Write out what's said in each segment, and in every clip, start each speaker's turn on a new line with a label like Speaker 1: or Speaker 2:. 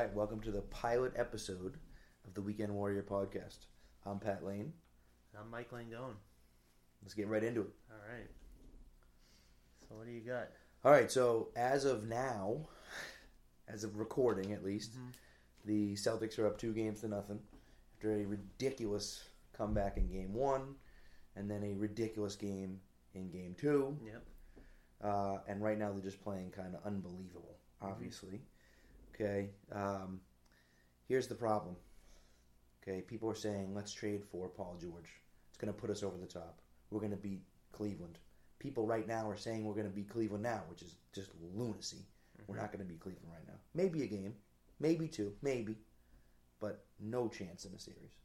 Speaker 1: right, welcome to the pilot episode of the Weekend Warrior podcast. I'm Pat Lane.
Speaker 2: I'm Mike Langone.
Speaker 1: Let's get right into it.
Speaker 2: All right. So what do you got?
Speaker 1: All right, so as of now, as of recording at least, the Celtics are up 2-0 after a ridiculous comeback in Game 1 and then a ridiculous game in Game 2.
Speaker 2: Yep.
Speaker 1: And right now they're just playing kind of unbelievable, obviously. Okay, here's the problem. Okay, people are saying, let's trade for Paul George. It's going to put us over the top. We're going to beat Cleveland. People right now are saying we're going to beat Cleveland now, which is just lunacy. We're not going to beat Cleveland right now. Maybe a game, maybe two, maybe, but no chance in a series.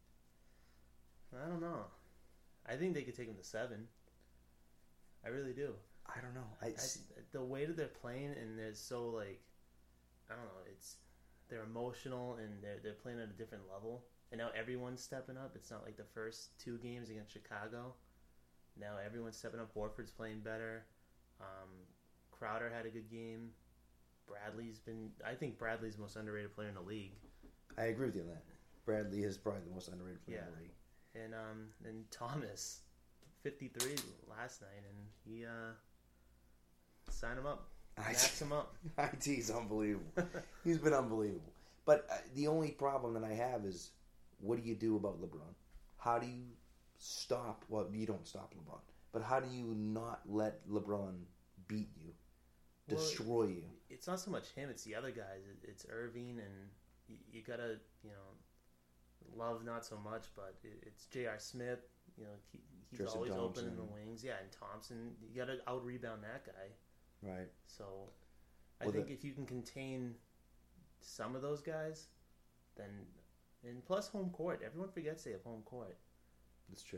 Speaker 2: I don't know. I think they could take them to 7. I really do.
Speaker 1: I don't know.
Speaker 2: The way that they're playing, and they're so like, I don't know. They're emotional and they're playing at a different level. And now everyone's stepping up. It's not like the first 2 games against Chicago. Now everyone's stepping up. Horford's playing better. Crowder had a good game. I think Bradley's the most underrated player in the league.
Speaker 1: I agree with you on that. Bradley is probably the most underrated player in the league.
Speaker 2: And Thomas, 53 last night, and he signed him up. Max him up.
Speaker 1: IT's unbelievable. He's been unbelievable. But the only problem that I have is, what do you do about LeBron? How do you stop? Well, you don't stop LeBron. But how do you not let LeBron beat you, destroy you?
Speaker 2: It's not so much him; it's the other guys. It's Irving, and you gotta, Love not so much, but it's J.R. Smith. He's
Speaker 1: Tristan
Speaker 2: always
Speaker 1: Thompson.
Speaker 2: open in the wings. Yeah, and Thompson, you gotta out rebound that guy.
Speaker 1: Right.
Speaker 2: So, I think if you can contain some of those guys, then, and plus home court. Everyone forgets they have home court.
Speaker 1: That's true.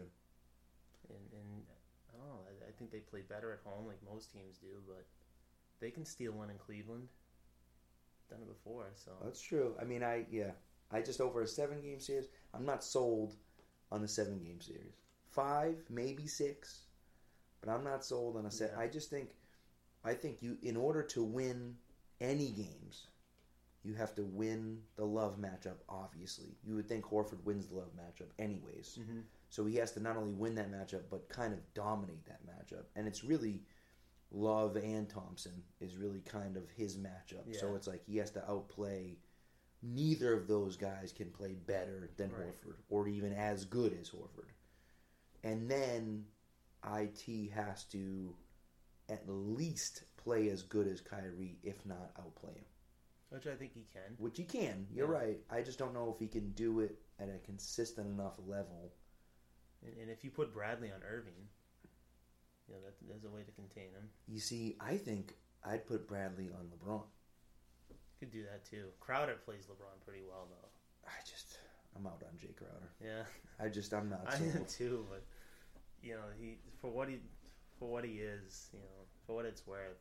Speaker 2: And I don't know. I think they play better at home, like most teams do. But they can steal one in Cleveland. Done it before, so
Speaker 1: that's true. I mean, I just over a 7-game series. I'm not sold on the 7-game series. 5, maybe 6, but I'm not sold on a set.
Speaker 2: Yeah.
Speaker 1: I think you, in order to win any games, you have to win the Love matchup, obviously. You would think Horford wins the Love matchup anyways.
Speaker 2: Mm-hmm.
Speaker 1: So he has to not only win that matchup, but kind of dominate that matchup. And it's really Love and Thompson is really kind of his matchup.
Speaker 2: Yeah.
Speaker 1: So it's like he has to outplay. Neither of those guys can play better than Horford or even as good as Horford. And then IT has to at least play as good as Kyrie, if not outplay him.
Speaker 2: Which I think he can.
Speaker 1: Which he can. You're right. I just don't know if he can do it at a consistent enough level.
Speaker 2: And if you put Bradley on Irving, there's a way to contain him.
Speaker 1: You see, I think I'd put Bradley on LeBron.
Speaker 2: Could do that too. Crowder plays LeBron pretty well though.
Speaker 1: I'm out on Jay Crowder.
Speaker 2: Yeah.
Speaker 1: I'm not.
Speaker 2: I am too, but he for what he is, for what it's worth.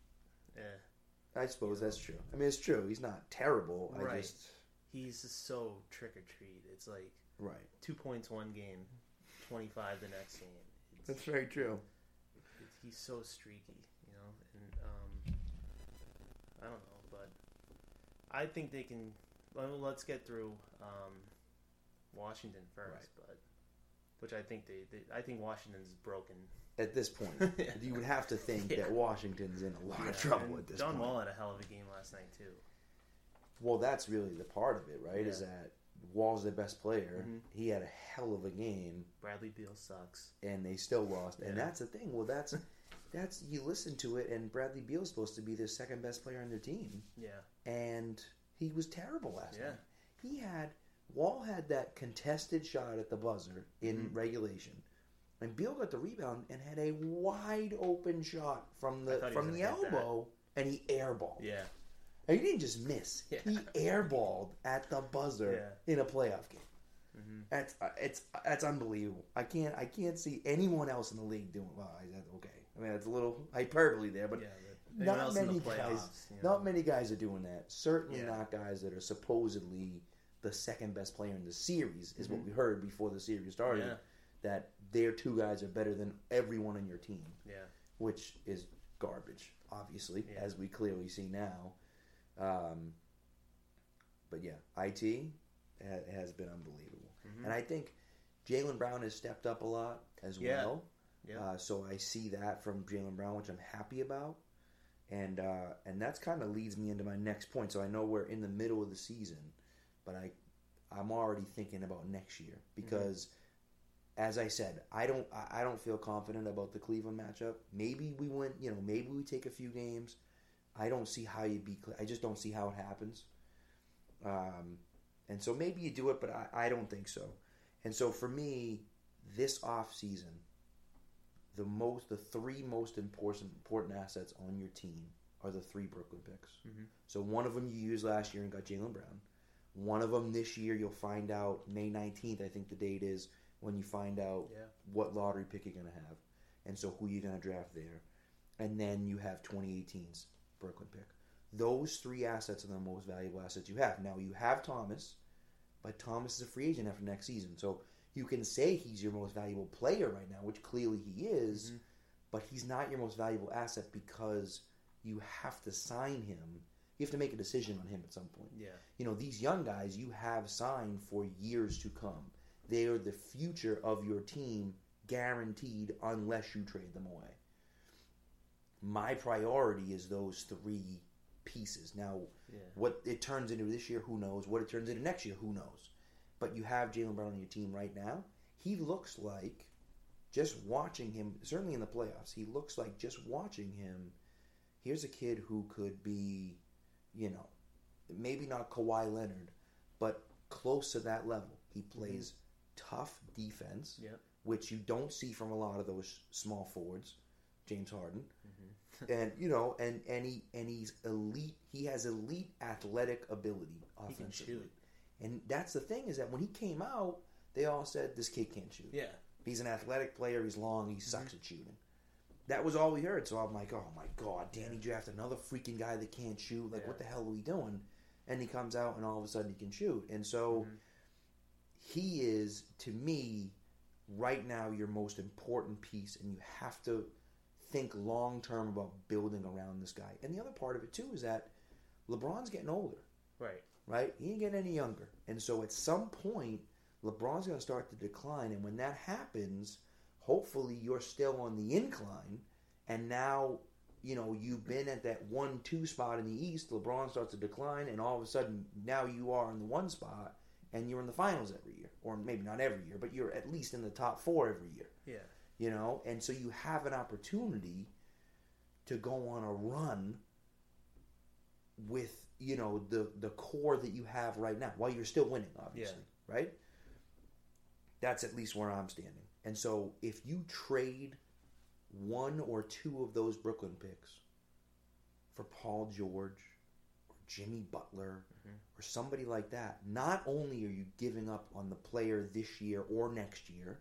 Speaker 1: I suppose that's true. I mean, it's true. He's not terrible.
Speaker 2: Right. He's just so trick or treat. It's like 2 points one game, 25 the next game.
Speaker 1: That's very true.
Speaker 2: He's so streaky, and I don't know, but I think they can. Well, let's get through Washington first, but which I think I think Washington's broken.
Speaker 1: At this point, you would have to think that Washington's in a lot of trouble at this point.
Speaker 2: John Wall had a hell of a game last night too.
Speaker 1: Well, that's really the part of it, right? Yeah. Is that Wall's the best player. Mm-hmm. He had a hell of a game.
Speaker 2: Bradley Beal sucks,
Speaker 1: and they still lost. Yeah. And that's the thing. Well, that's you listen to it, and Bradley Beal's supposed to be the second best player on their team.
Speaker 2: Yeah,
Speaker 1: and he was terrible last night. Wall had that contested shot at the buzzer in regulation. And Beal got the rebound and had a wide open shot from the elbow, and he airballed.
Speaker 2: Yeah,
Speaker 1: and he didn't just miss; he airballed at the buzzer in a playoff game. Mm-hmm. That's unbelievable. I can't see anyone else in the league doing well. Okay, I mean that's a little hyperbole there, but not many guys. Not many guys are doing that. Certainly not guys that are supposedly the second best player in the series. Is what we heard before the series started.
Speaker 2: Yeah.
Speaker 1: That their 2 guys are better than everyone on your team.
Speaker 2: Yeah.
Speaker 1: Which is garbage, obviously, as we clearly see now. it has been unbelievable. And I think Jaylen Brown has stepped up a lot as well.
Speaker 2: Yeah.
Speaker 1: So I see that from Jaylen Brown, which I'm happy about. And that's kind of leads me into my next point. So I know we're in the middle of the season, but I'm already thinking about next year because, as I said, I don't feel confident about the Cleveland matchup. Maybe we win. Maybe we take a few games. I don't see how you beat. I just don't see how it happens. And so maybe you do it, but I don't think so. And so for me, this off season, the three most important assets on your team are the 3 Brooklyn picks. So one of them you used last year and got Jaylen Brown. One of them this year you'll find out May 19th, I think the date is, when you find out what lottery pick you're going to have. And so who you're going to draft there. And then you have 2018's Brooklyn pick. Those 3 assets are the most valuable assets you have. Now you have Thomas, but Thomas is a free agent after next season. So you can say he's your most valuable player right now, which clearly he is, but he's not your most valuable asset because you have to sign him. You have to make a decision on him at some point.
Speaker 2: Yeah.
Speaker 1: These young guys you have signed for years to come. They are the future of your team, guaranteed, unless you trade them away. My priority is those 3 pieces. Now, what it turns into this year, who knows? What it turns into next year, who knows? But you have Jaylen Brown on your team right now. He looks like, just watching him, certainly in the playoffs, he looks like just watching him, here's a kid who could be, maybe not Kawhi Leonard, but close to that level. He plays tough defense, which you don't see from a lot of those small forwards, James Harden. And and he's elite. He has elite athletic ability offensively.
Speaker 2: He can shoot.
Speaker 1: And that's the thing, is that when he came out, they all said this kid can't shoot.
Speaker 2: Yeah,
Speaker 1: he's an athletic player. He's long. He sucks at shooting. That was all we heard. So I'm like, oh my god, Danny drafted another freaking guy that can't shoot. Like, what the hell are we doing? And he comes out, and all of a sudden he can shoot. And so he is, to me, right now your most important piece, and you have to think long term about building around this guy. And the other part of it too is that LeBron's getting older. Right? He ain't getting any younger. And so at some point, LeBron's going to start to decline. And when that happens, hopefully you're still on the incline. And now, you've been at that 1-2 spot in the East. LeBron starts to decline. And all of a sudden, now you are in the 1 spot. And you're in the finals every year. Or maybe not every year, but you're at least in the top 4 every year.
Speaker 2: Yeah.
Speaker 1: And so you have an opportunity to go on a run with the core that you have right now, while you're still winning, obviously, right? That's at least where I'm standing. And so if you trade 1 or 2 of those Brooklyn picks for Paul George or Jimmy Butler or somebody like that, not only are you giving up on the player this year or next year,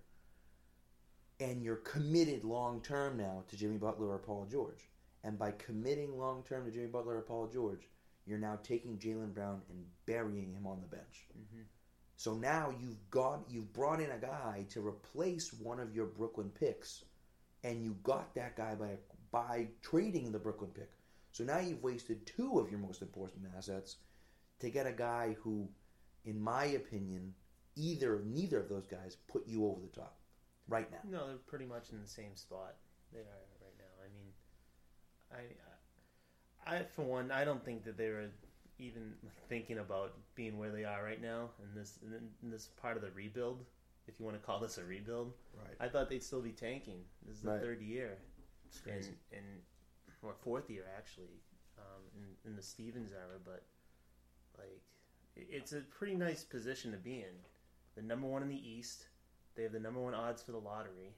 Speaker 1: and you're committed long-term now to Jimmy Butler or Paul George. And by committing long-term to Jimmy Butler or Paul George, you're now taking Jaylen Brown and burying him on the bench. So now you've brought in a guy to replace one of your Brooklyn picks, and you got that guy by trading the Brooklyn pick. So now you've wasted 2 of your most important assets to get a guy who, in my opinion, neither of those guys put you over the top right now.
Speaker 2: No, they're pretty much in the same spot they are right now. I mean, I for one, I don't think that they were even thinking about being where they are right now in this part of the rebuild, if you want to call this a rebuild.
Speaker 1: Right.
Speaker 2: I thought they'd still be tanking. This is the 3rd year,
Speaker 1: it's crazy.
Speaker 2: Or 4th year actually, in the Stevens era. But like, it's a pretty nice position to be in. The number 1 in the East. They have the number 1 odds for the lottery.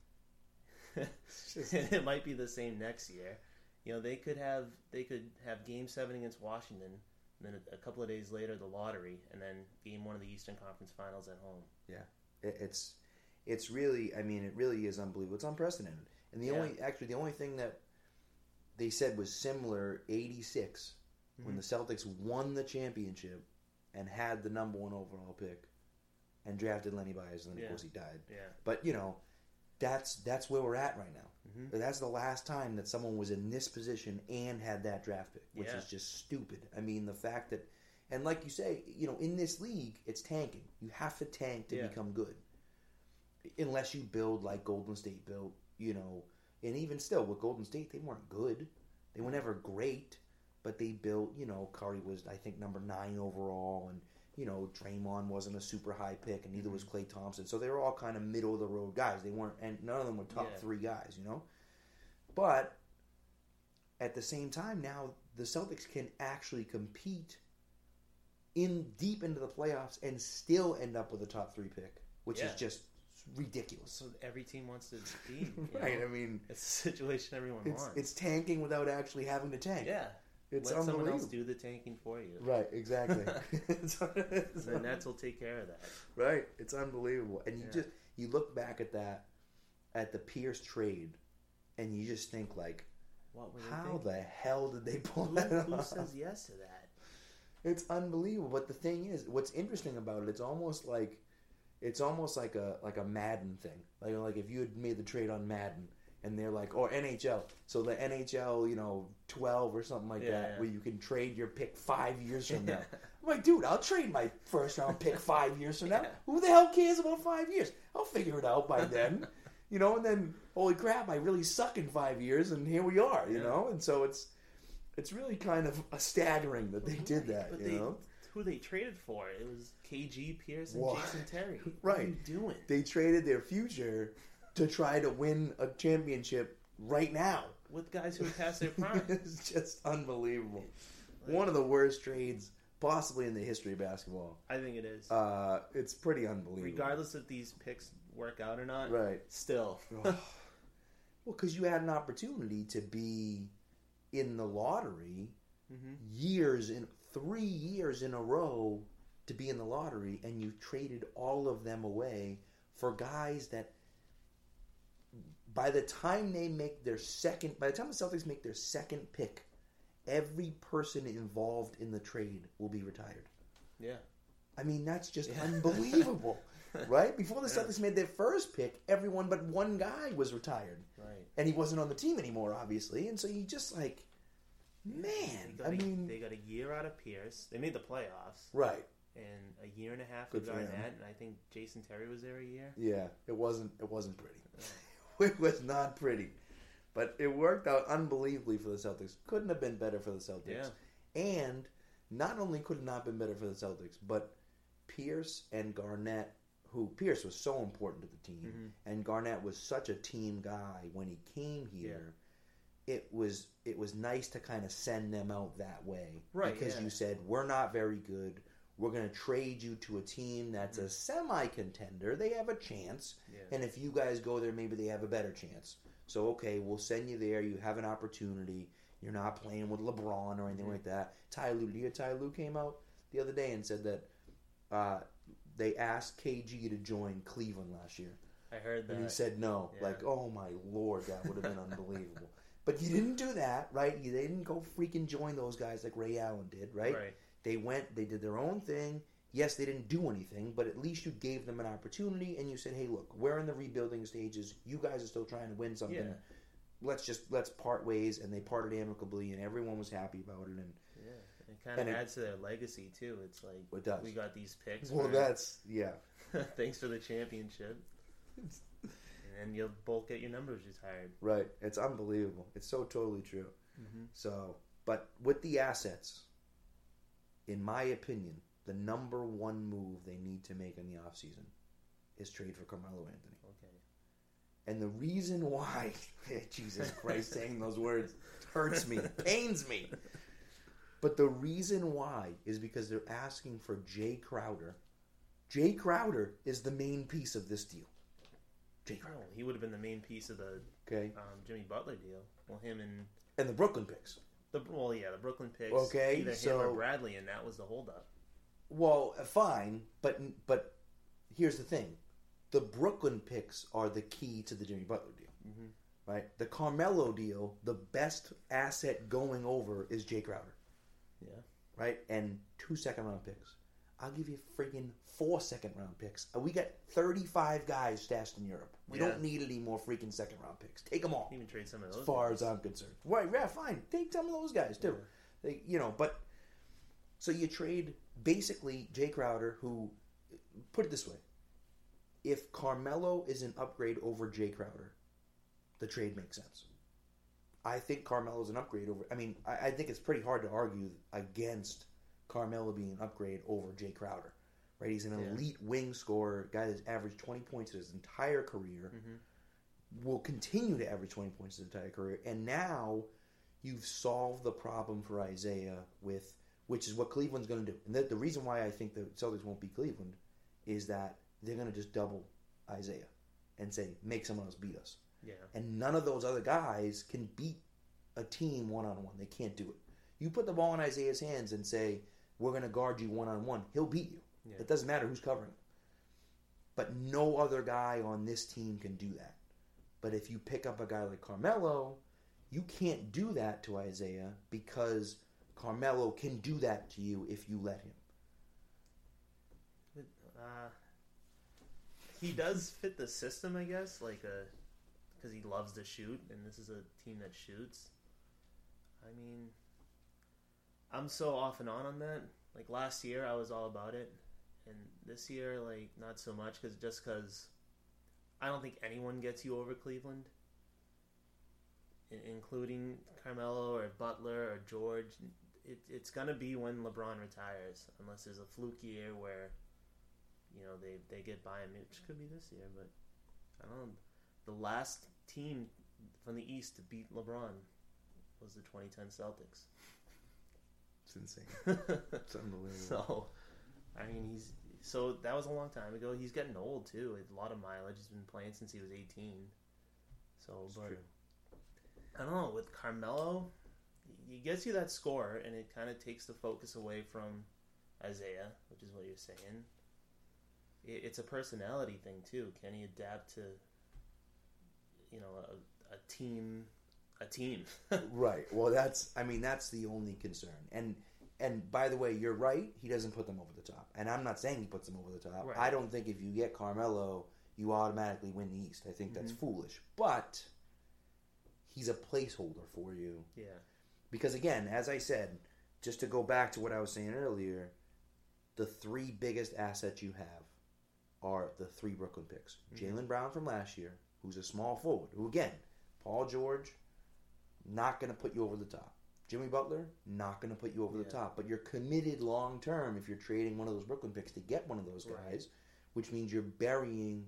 Speaker 2: It might be the same next year. They could have Game 7 against Washington, and then a couple of days later the lottery, and then Game 1 of the Eastern Conference Finals at home.
Speaker 1: Yeah, it's really, it really is unbelievable. It's unprecedented. And the only thing that they said was similar, 86, when the Celtics won the championship and had the number 1 overall pick and drafted Lenny Byers, and then of course he died.
Speaker 2: Yeah.
Speaker 1: But that's where we're at right now. That's the last time that someone was in this position and had that draft pick, which is just stupid. I mean, the fact that And like you say, in this league, it's tanking. You have to tank to become good. Unless you build like Golden State built, and even still with Golden State, they weren't good. They were never great, but they built, Curry was, I think, number 9 overall, and, Draymond wasn't a super high pick, and neither was Klay Thompson. So they were all kind of middle of the road guys. They weren't, and none of them were top 3 guys, But at the same time, now the Celtics can actually compete deep into the playoffs and still end up with a top 3 pick, which is just ridiculous.
Speaker 2: So every team wants to be.
Speaker 1: Right, I mean,
Speaker 2: it's a situation everyone wants.
Speaker 1: It's tanking without actually having to tank.
Speaker 2: Yeah.
Speaker 1: It's
Speaker 2: Let
Speaker 1: unbelievable.
Speaker 2: someone else do the tanking for you.
Speaker 1: Right, exactly.
Speaker 2: The Nets will take care of that.
Speaker 1: Right, it's unbelievable. And you look back at that, at the Pierce trade, and you just think like,
Speaker 2: what were they
Speaker 1: how
Speaker 2: thinking?
Speaker 1: the hell did they pull that off?
Speaker 2: Who says yes to that?
Speaker 1: It's unbelievable. But the thing is, what's interesting about it, it's almost like a Madden thing. Like if you had made the trade on Madden, and they're like, or NHL. So the NHL, 12 or something like that, where you can trade your pick 5 years from now. I'm like, dude, I'll trade my first round pick 5 years from now. Who the hell cares about 5 years? I'll figure it out by then. And then, holy crap, I really suck in 5 years, and here we are, And so it's really kind of staggering that they did that,
Speaker 2: Who they traded for? It was KG, Pierce, and Jason Terry.
Speaker 1: Right.
Speaker 2: What are you doing?
Speaker 1: They traded their future to try to win a championship right now.
Speaker 2: With guys who are past their prime.
Speaker 1: It's just unbelievable. One of the worst trades possibly in the history of basketball.
Speaker 2: I think it is.
Speaker 1: It's pretty unbelievable.
Speaker 2: Regardless if these picks work out or not.
Speaker 1: Right.
Speaker 2: Still.
Speaker 1: Well, because you had an opportunity to be in the lottery 3 years in a row to be in the lottery, and you traded all of them away for guys that by the time the Celtics make their second pick, every person involved in the trade will be retired.
Speaker 2: Yeah.
Speaker 1: I mean, that's just unbelievable, right? Before the Celtics made their first pick, everyone but one guy was retired.
Speaker 2: Right.
Speaker 1: And he wasn't on the team anymore, obviously. And so you just like, man,
Speaker 2: they got a year out of Pierce. They made the playoffs.
Speaker 1: Right.
Speaker 2: And a year and a half
Speaker 1: Good
Speaker 2: with
Speaker 1: for him.
Speaker 2: Garnett, and I think Jason Terry was there a year.
Speaker 1: Yeah, it wasn't pretty. It was not pretty. But it worked out unbelievably for the Celtics. Couldn't have been better for the Celtics.
Speaker 2: Yeah.
Speaker 1: And not only could it not have been better for the Celtics, but Pierce and Garnett, who Pierce was so important to the team, and Garnett was such a team guy when he came here. It was nice to kind of send them out that way.
Speaker 2: Right.
Speaker 1: Because you said, we're not very good. We're going to trade you to a team that's a semi-contender. They have a chance. Yeah. And if you guys go there, maybe they have a better chance. So, okay, we'll send you there. You have an opportunity. You're not playing with LeBron or anything like that. Ty Lue came out the other day and said that they asked KG to join Cleveland last year.
Speaker 2: I heard that.
Speaker 1: And he said no. Yeah. Like, oh my Lord, that would have been unbelievable. But you didn't do that, right? They didn't go freaking join those guys like Ray Allen did, right?
Speaker 2: Right.
Speaker 1: They went, they did their own thing. Yes, they didn't do anything, but at least you gave them an opportunity and you said, hey, look, we're in the rebuilding stages. You guys are still trying to win something. Yeah. Let's part ways. And they parted amicably and everyone was happy about it. And
Speaker 2: it kind of adds to their legacy, too. It's like,
Speaker 1: it does.
Speaker 2: We got these picks.
Speaker 1: Well,
Speaker 2: thanks for the championship. And you'll both get your numbers retired.
Speaker 1: Right. It's unbelievable. It's so totally true. So, but with the assets, in my opinion, the number one move they need to make in the offseason is trade for Carmelo Anthony.
Speaker 2: Okay.
Speaker 1: And the reason why, Jesus Christ, saying those words hurts me, pains me. But the reason why is because they're asking for Jay Crowder. Jay Crowder is the main piece of this deal. Jay Crowder.
Speaker 2: Oh, he would have been the main piece of the Jimmy Butler deal. Well, him and
Speaker 1: the Brooklyn picks.
Speaker 2: The Brooklyn picks.
Speaker 1: Okay,
Speaker 2: either him or Bradley, and that was the holdup.
Speaker 1: Well, fine, but here's the thing: the Brooklyn picks are the key to the Jimmy Butler deal, right? The Carmelo deal, the best asset going over is Jay Crowder, right? And 2 second-round picks. I'll give you freaking 4 second-round picks. We got 35 guys stashed in Europe. We don't need any more freaking second-round picks. Take them all.
Speaker 2: Even trade some of those.
Speaker 1: As far as I'm concerned. Right, yeah, fine. Take some of those guys, too. Yeah. But So you trade basically Jay Crowder, who, put it this way, if Carmelo is an upgrade over Jay Crowder, the trade makes sense. I think Carmelo's an upgrade over... I mean, I think it's pretty hard to argue against Carmelo being an upgrade over Jay Crowder. Right? He's an elite wing scorer, guy that's averaged 20 points his entire career, will continue to average 20 points his entire career, and now you've solved the problem for Isaiah with... which is what Cleveland's going to do. And the reason why I think the Celtics won't beat Cleveland is that they're going to just double Isaiah and say, make someone else beat us.
Speaker 2: Yeah.
Speaker 1: And none of those other guys can beat a team one-on-one. They can't do it. You put the ball in Isaiah's hands and say, we're going to guard you one-on-one. He'll beat you. Yeah. It doesn't matter who's covering him. But no other guy on this team can do that. But if you pick up a guy like Carmelo, you can't do that to Isaiah because Carmelo can do that to you if you let him.
Speaker 2: He does fit the system, I guess, because he loves to shoot, and this is a team that shoots. I mean, I'm so off and on that. Like, last year, I was all about it, and this year, like, not so much, because I don't think anyone gets you over Cleveland, including Carmelo or Butler or George. It's going to be when LeBron retires, unless there's a fluke year where, you know, they get by him, which could be this year, but I don't know. The last team from the East to beat LeBron was the 2010 Celtics.
Speaker 1: It's insane. It's unbelievable.
Speaker 2: So that was a long time ago. He's getting old too. A lot of mileage. He's been playing since he was 18. So, but I don't know, with Carmelo, he gets you that score, and it kind of takes the focus away from Isaiah, which is what you're saying. It's a personality thing too. Can he adapt to, you know, a team?
Speaker 1: Right. Well, that's the only concern. And by the way, you're right. He doesn't put them over the top. And I'm not saying he puts them over the top. Right. I don't think if you get Carmelo, you automatically win the East. I think that's foolish. But he's a placeholder for you.
Speaker 2: Yeah.
Speaker 1: Because again, as I said, just to go back to what I was saying earlier, the three biggest assets you have are the three Brooklyn picks. Jaylen Brown from last year, who's a small forward, who again, Paul George, not going to put you over the top. Jimmy Butler, not going to put you over the top. But you're committed long term if you're trading one of those Brooklyn picks to get one of those guys, which means you're burying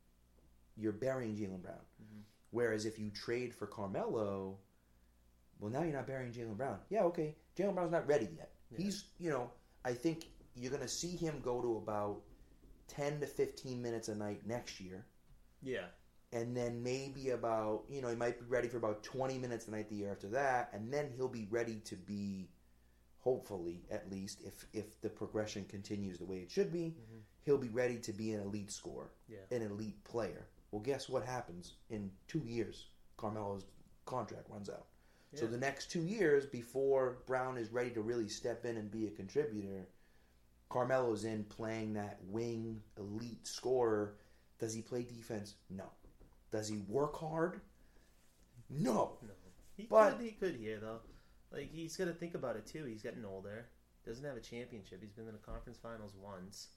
Speaker 1: Jaylen Brown. Whereas if you trade for Carmelo, well, now you're not burying Jaylen Brown. Yeah, okay, Jaylen Brown's not ready yet. Yeah. He's, I think you're going to see him go to about 10 to 15 minutes a night next year.
Speaker 2: Yeah.
Speaker 1: And then maybe about, he might be ready for about 20 minutes a night the year after that. And then he'll be ready to be, hopefully, at least, if the progression continues the way it should be, he'll be ready to be an elite scorer, an elite player. Well, guess what happens? In 2 years, Carmelo's contract runs out. Yeah. So the next 2 years, before Brown is ready to really step in and be a contributor, Carmelo's in playing that wing elite scorer. Does he play defense? No. Does he work hard? No.
Speaker 2: He could here, though. Like, he's got to think about it, too. He's getting older. Doesn't have a championship. He's been in the conference finals once.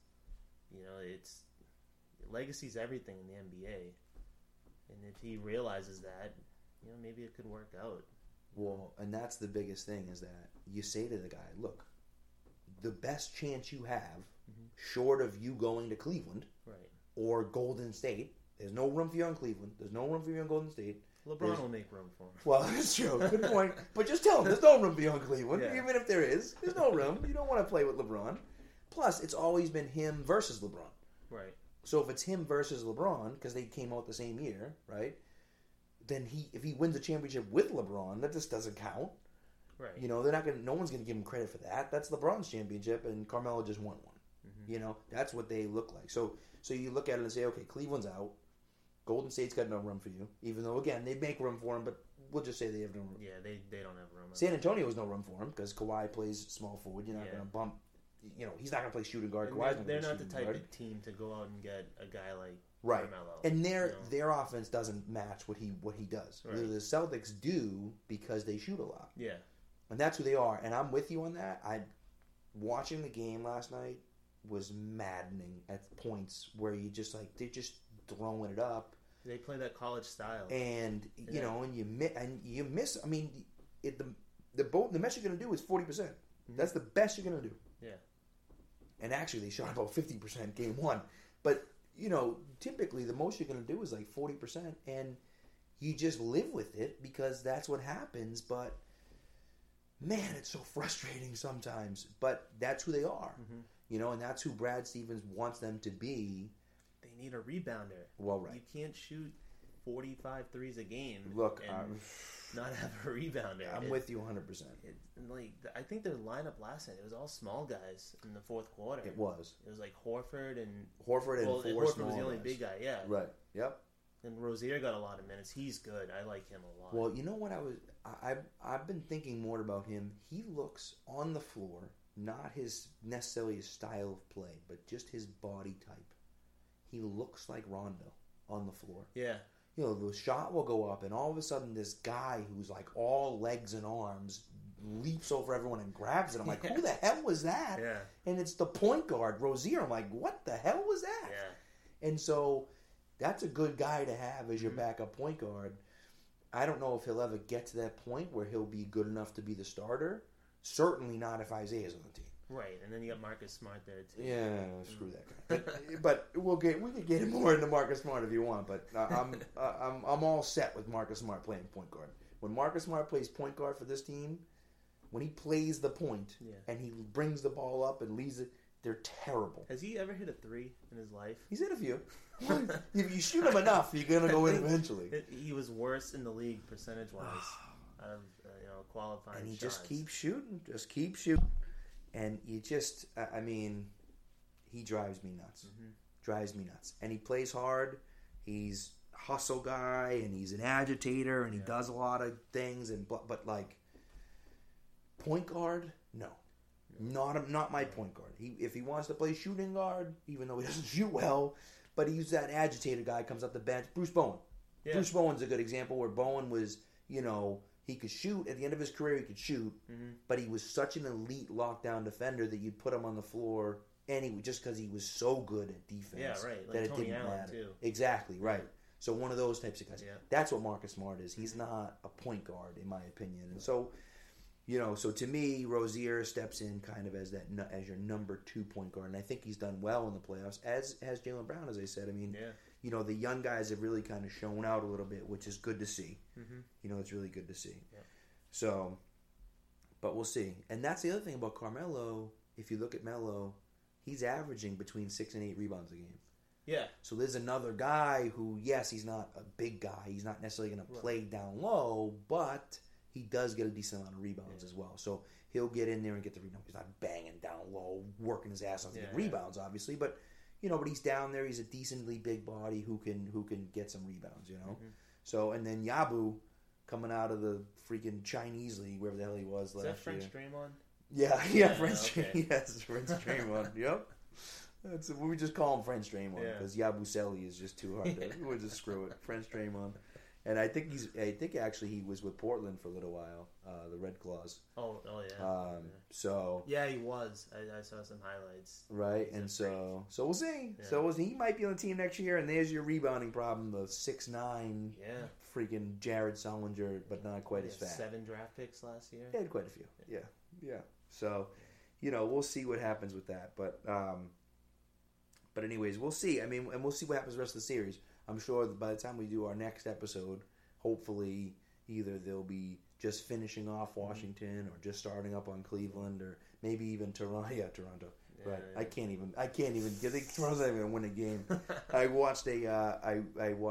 Speaker 2: Legacy's everything in the NBA. And if he realizes that, maybe it could work out.
Speaker 1: Well, and that's the biggest thing is that you say to the guy, look, the best chance you have, short of you going to Cleveland or Golden State, there's no room for you in Cleveland. There's no room for you in Golden State.
Speaker 2: LeBron will make room for him.
Speaker 1: Well, that's true. Good point. But just tell him there's no room for you in Cleveland. Yeah. Even if there's no room. You don't want to play with LeBron. Plus, it's always been him versus LeBron.
Speaker 2: Right.
Speaker 1: So if it's him versus LeBron, because they came out the same year, right? Then if he wins a championship with LeBron, that just doesn't count.
Speaker 2: Right.
Speaker 1: They're not no one's gonna give him credit for that. That's LeBron's championship, and Carmelo just won one. That's what they look like. So you look at it and say, okay, Cleveland's out. Golden State's got no room for you, even though again they make room for him, but we'll just say they have no room.
Speaker 2: Yeah, they don't have room.
Speaker 1: San Antonio has no room for him because Kawhi plays small forward. You're not gonna bump. He's not gonna play shooting guard. Kawhi's
Speaker 2: they're not the type of team to go out and get a guy like Carmelo.
Speaker 1: And their offense doesn't match what he does. Right. The Celtics do because they shoot a lot.
Speaker 2: Yeah.
Speaker 1: And that's who they are. And I'm with you on that. watching the game last night was maddening at points where you just like they're just throwing it up.
Speaker 2: They play that college style,
Speaker 1: and you know, and you miss. I mean, the best you're going to do is 40%. That's the best you're going to do.
Speaker 2: Yeah.
Speaker 1: And actually, they shot about 50% game one. But you know, typically the most you're going to do is like 40%, and you just live with it because that's what happens. But man, it's so frustrating sometimes. But that's who they are, you know, and that's who Brad Stevens wants them to be.
Speaker 2: They need a rebounder.
Speaker 1: Well, right.
Speaker 2: You can't shoot 45 threes a game.
Speaker 1: Look,
Speaker 2: and not have a rebounder.
Speaker 1: I'm with you 100%.
Speaker 2: Like I think their lineup last night, it was all small guys in the fourth quarter.
Speaker 1: It was
Speaker 2: like Horford and
Speaker 1: four
Speaker 2: Horford
Speaker 1: small
Speaker 2: was the only
Speaker 1: guys.
Speaker 2: big guy. Yeah.
Speaker 1: Right. Yep.
Speaker 2: And Rozier got a lot of minutes. He's good. I like him a lot.
Speaker 1: Well, you know what I've been thinking more about him. He looks on the floor, not necessarily his style of play, but just his body type. He looks like Rondo on the floor.
Speaker 2: Yeah.
Speaker 1: You know, the shot will go up, and all of a sudden, this guy who's like all legs and arms leaps over everyone and grabs it. I'm like, who the hell was that?
Speaker 2: Yeah.
Speaker 1: And it's the point guard, Rozier. I'm like, what the hell was that?
Speaker 2: Yeah.
Speaker 1: And so that's a good guy to have as your backup point guard. I don't know if he'll ever get to that point where he'll be good enough to be the starter. Certainly not if Isaiah's on the team.
Speaker 2: Right, and then you got Marcus Smart there too.
Speaker 1: Yeah, screw that guy. But we could get more into Marcus Smart if you want. But I'm all set with Marcus Smart playing point guard. When Marcus Smart plays point guard for this team, when he plays the point and he brings the ball up and leaves it, they're terrible.
Speaker 2: Has he ever hit a three in his life?
Speaker 1: He's hit a few. If you shoot him enough, you're gonna go in eventually.
Speaker 2: He was worse in the league percentage-wise out of qualifying.
Speaker 1: And he
Speaker 2: shots.
Speaker 1: just keeps shooting. And you just, I mean, he drives me nuts. Drives me nuts. And he plays hard. He's a hustle guy, and he's an agitator, and he does a lot of things. But like, point guard, no. Not my point guard. If he wants to play shooting guard, even though he doesn't shoot well, but he's that agitator guy, comes up the bench. Bruce Bowen. Yeah. Bruce Bowen's a good example where Bowen was, you know, he could shoot. At the end of his career, he could shoot, but he was such an elite lockdown defender that you'd put him on the floor anyway, just because he was so good at defense.
Speaker 2: Yeah, right. Like
Speaker 1: that
Speaker 2: Tony
Speaker 1: it didn't
Speaker 2: Allen,
Speaker 1: matter.
Speaker 2: too.
Speaker 1: Exactly, right. So one of those types of guys.
Speaker 2: Yeah.
Speaker 1: That's what Marcus Smart is. He's not a point guard, in my opinion. And so, you know, so to me, Rozier steps in kind of as your number 2 point guard, and I think he's done well in the playoffs, as has Jaylen Brown, as I said. I mean, you know, the young guys have really kind of shown out a little bit, which is good to see. You know, it's really good to see.
Speaker 2: Yeah.
Speaker 1: So, but we'll see. And that's the other thing about Carmelo. If you look at Melo, he's averaging between 6 and 8 rebounds a game.
Speaker 2: Yeah.
Speaker 1: So there's another guy who, yes, he's not a big guy. He's not necessarily going to play down low, but he does get a decent amount of rebounds as well. So he'll get in there and get the rebound. He's not banging down low, working his ass off to get rebounds, obviously. But, you know, but he's down there. He's a decently big body who can get some rebounds, you know. So, and then Yabu, coming out of the freaking Chinese league, wherever the hell he was last year.
Speaker 2: Is that French Draymond?
Speaker 1: Yeah, French Draymond. Yep. We just call him French Draymond because Yabusele is just too hard to. We'll just screw it. French Draymond. And I think actually he was with Portland for a little while, the Red Claws.
Speaker 2: Oh yeah.
Speaker 1: So
Speaker 2: yeah, he was. I saw some highlights.
Speaker 1: Right, and so we'll see. Yeah. So he might be on the team next year, and there's your rebounding problem: the 6'9", freaking Jared Sullinger, but not quite as fast.
Speaker 2: 7 draft picks last year.
Speaker 1: He had quite a few. Yeah. So, you know, we'll see what happens with that, but anyways, we'll see. I mean, and we'll see what happens the rest of the series. I'm sure that by the time we do our next episode, hopefully either they'll be just finishing off Washington or just starting up on Cleveland or maybe even Toronto. Yeah, Toronto. Yeah, right. Yeah. I can't even. I think Toronto's not even gonna win a game. I watched a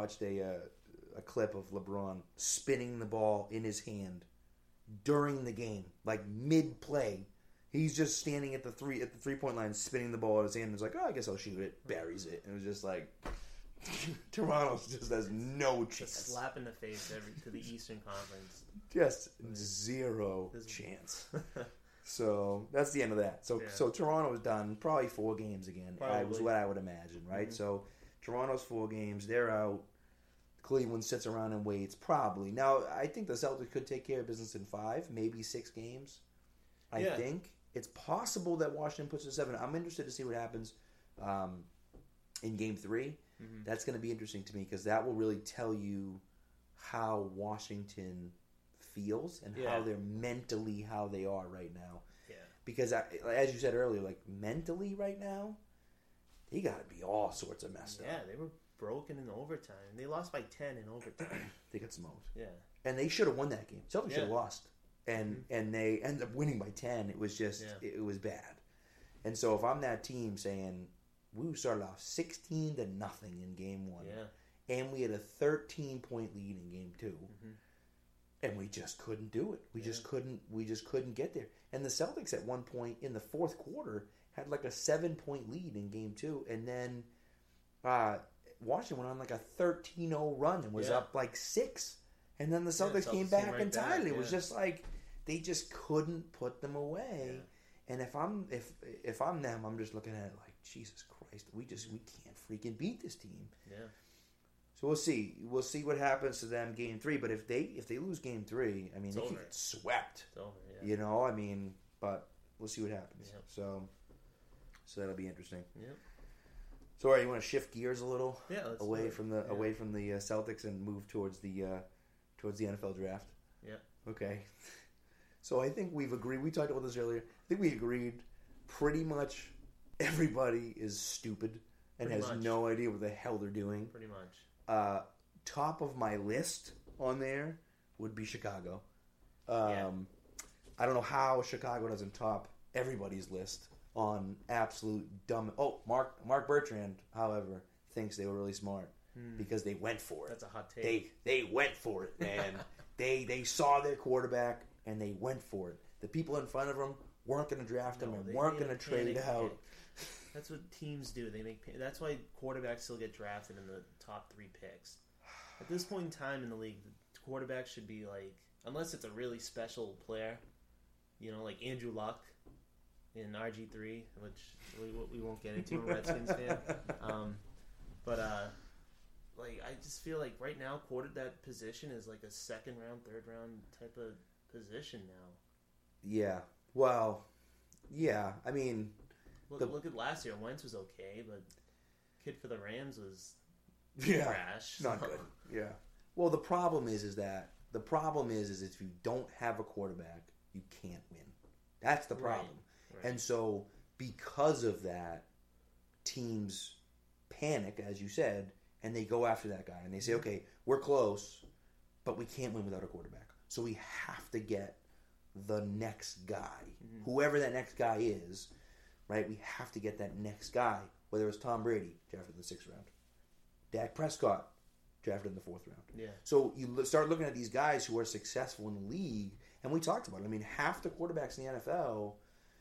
Speaker 1: clip of LeBron spinning the ball in his hand during the game, like mid play. He's just standing at the 3-point line, spinning the ball in his hand. And was like, oh, I guess I'll shoot it. Buries it, and it was just like. Toronto just has no chance.
Speaker 2: A slap in the face to the Eastern Conference.
Speaker 1: Just zero chance. So that's the end of that. So Toronto's done. Probably 4 games again. Was what I would imagine, right? So Toronto's 4 games. They're out. Cleveland sits around and waits. Probably. Now I think the Celtics could take care of business in 5, maybe 6 games. I think. It's possible that Washington puts it 7. I'm interested to see what happens in Game 3.
Speaker 2: Mm-hmm.
Speaker 1: That's going to be interesting to me because that will really tell you how Washington feels and how they're mentally how they are right now.
Speaker 2: Yeah.
Speaker 1: Because as you said earlier, like mentally right now, they got to be all sorts of messed up.
Speaker 2: Yeah, they were broken in overtime. They lost by 10 in overtime.
Speaker 1: They got smoked.
Speaker 2: Yeah.
Speaker 1: And they should have won that game. Celtics should have lost. And they ended up winning by 10. It was just, it was bad. And so if I'm that team saying, we started off 16-0 in game 1.
Speaker 2: Yeah.
Speaker 1: And we had a 13-point lead in game 2.
Speaker 2: Mm-hmm.
Speaker 1: And we just couldn't do it. We just couldn't get there. And the Celtics at one point in the fourth quarter had like a 7-point lead in game 2. And then Washington went on like a 13-0 run and was up like 6. And then the Celtics came back
Speaker 2: right
Speaker 1: entirely.
Speaker 2: Back,
Speaker 1: It was just like they just couldn't put them away. Yeah. And if I'm them, I'm just looking at it like, Jesus Christ, we can't freaking beat this team.
Speaker 2: Yeah.
Speaker 1: So we'll see. We'll see what happens to them game 3. But if they lose game 3, I mean, they could get swept.
Speaker 2: It's over. Yeah.
Speaker 1: You know, I mean, but we'll see what happens.
Speaker 2: Yep.
Speaker 1: So that'll be interesting.
Speaker 2: Yep.
Speaker 1: So, all right, you want to shift gears a little?
Speaker 2: Yeah.
Speaker 1: Away from the Celtics and move towards the NFL draft.
Speaker 2: Yeah.
Speaker 1: Okay. So I think we've agreed. We talked about this earlier. I think we agreed. Pretty much everybody is stupid and has no idea what the hell they're doing.
Speaker 2: Pretty much.
Speaker 1: Top of my list on there would be Chicago. I don't know how Chicago doesn't top everybody's list on absolute dumb. Oh, Mark Bertrand, however, thinks they were really smart because they went for it.
Speaker 2: That's a hot take.
Speaker 1: They went for it, man. they saw their quarterback and they went for it. The people in front of them weren't going to draft him and weren't going to trade out.
Speaker 2: That's what teams do. That's why quarterbacks still get drafted in the top 3 picks. At this point in time in the league, the quarterback should be like, unless it's a really special player, you know, like Andrew Luck in RG3, which we won't get into. I'm a Redskins fan. Like I just feel like right now, that position is like a 2nd round, 3rd round type of position now.
Speaker 1: Yeah. Well, yeah. I mean,
Speaker 2: look at last year. Wentz was okay, but kid for the Rams was trash.
Speaker 1: Not good. Yeah. Well, the problem is that if you don't have a quarterback, you can't win. That's the problem. Right. And so because of that, teams panic, as you said, and they go after that guy and they say, okay, we're close, but we can't win without a quarterback. So we have to get the next guy, whoever that next guy is, right? We have to get that next guy, whether it's Tom Brady, drafted in the 6th round, Dak Prescott, drafted in the 4th round.
Speaker 2: Yeah.
Speaker 1: So you start looking at these guys who are successful in the league, and we talked about it. I mean, half the quarterbacks in the NFL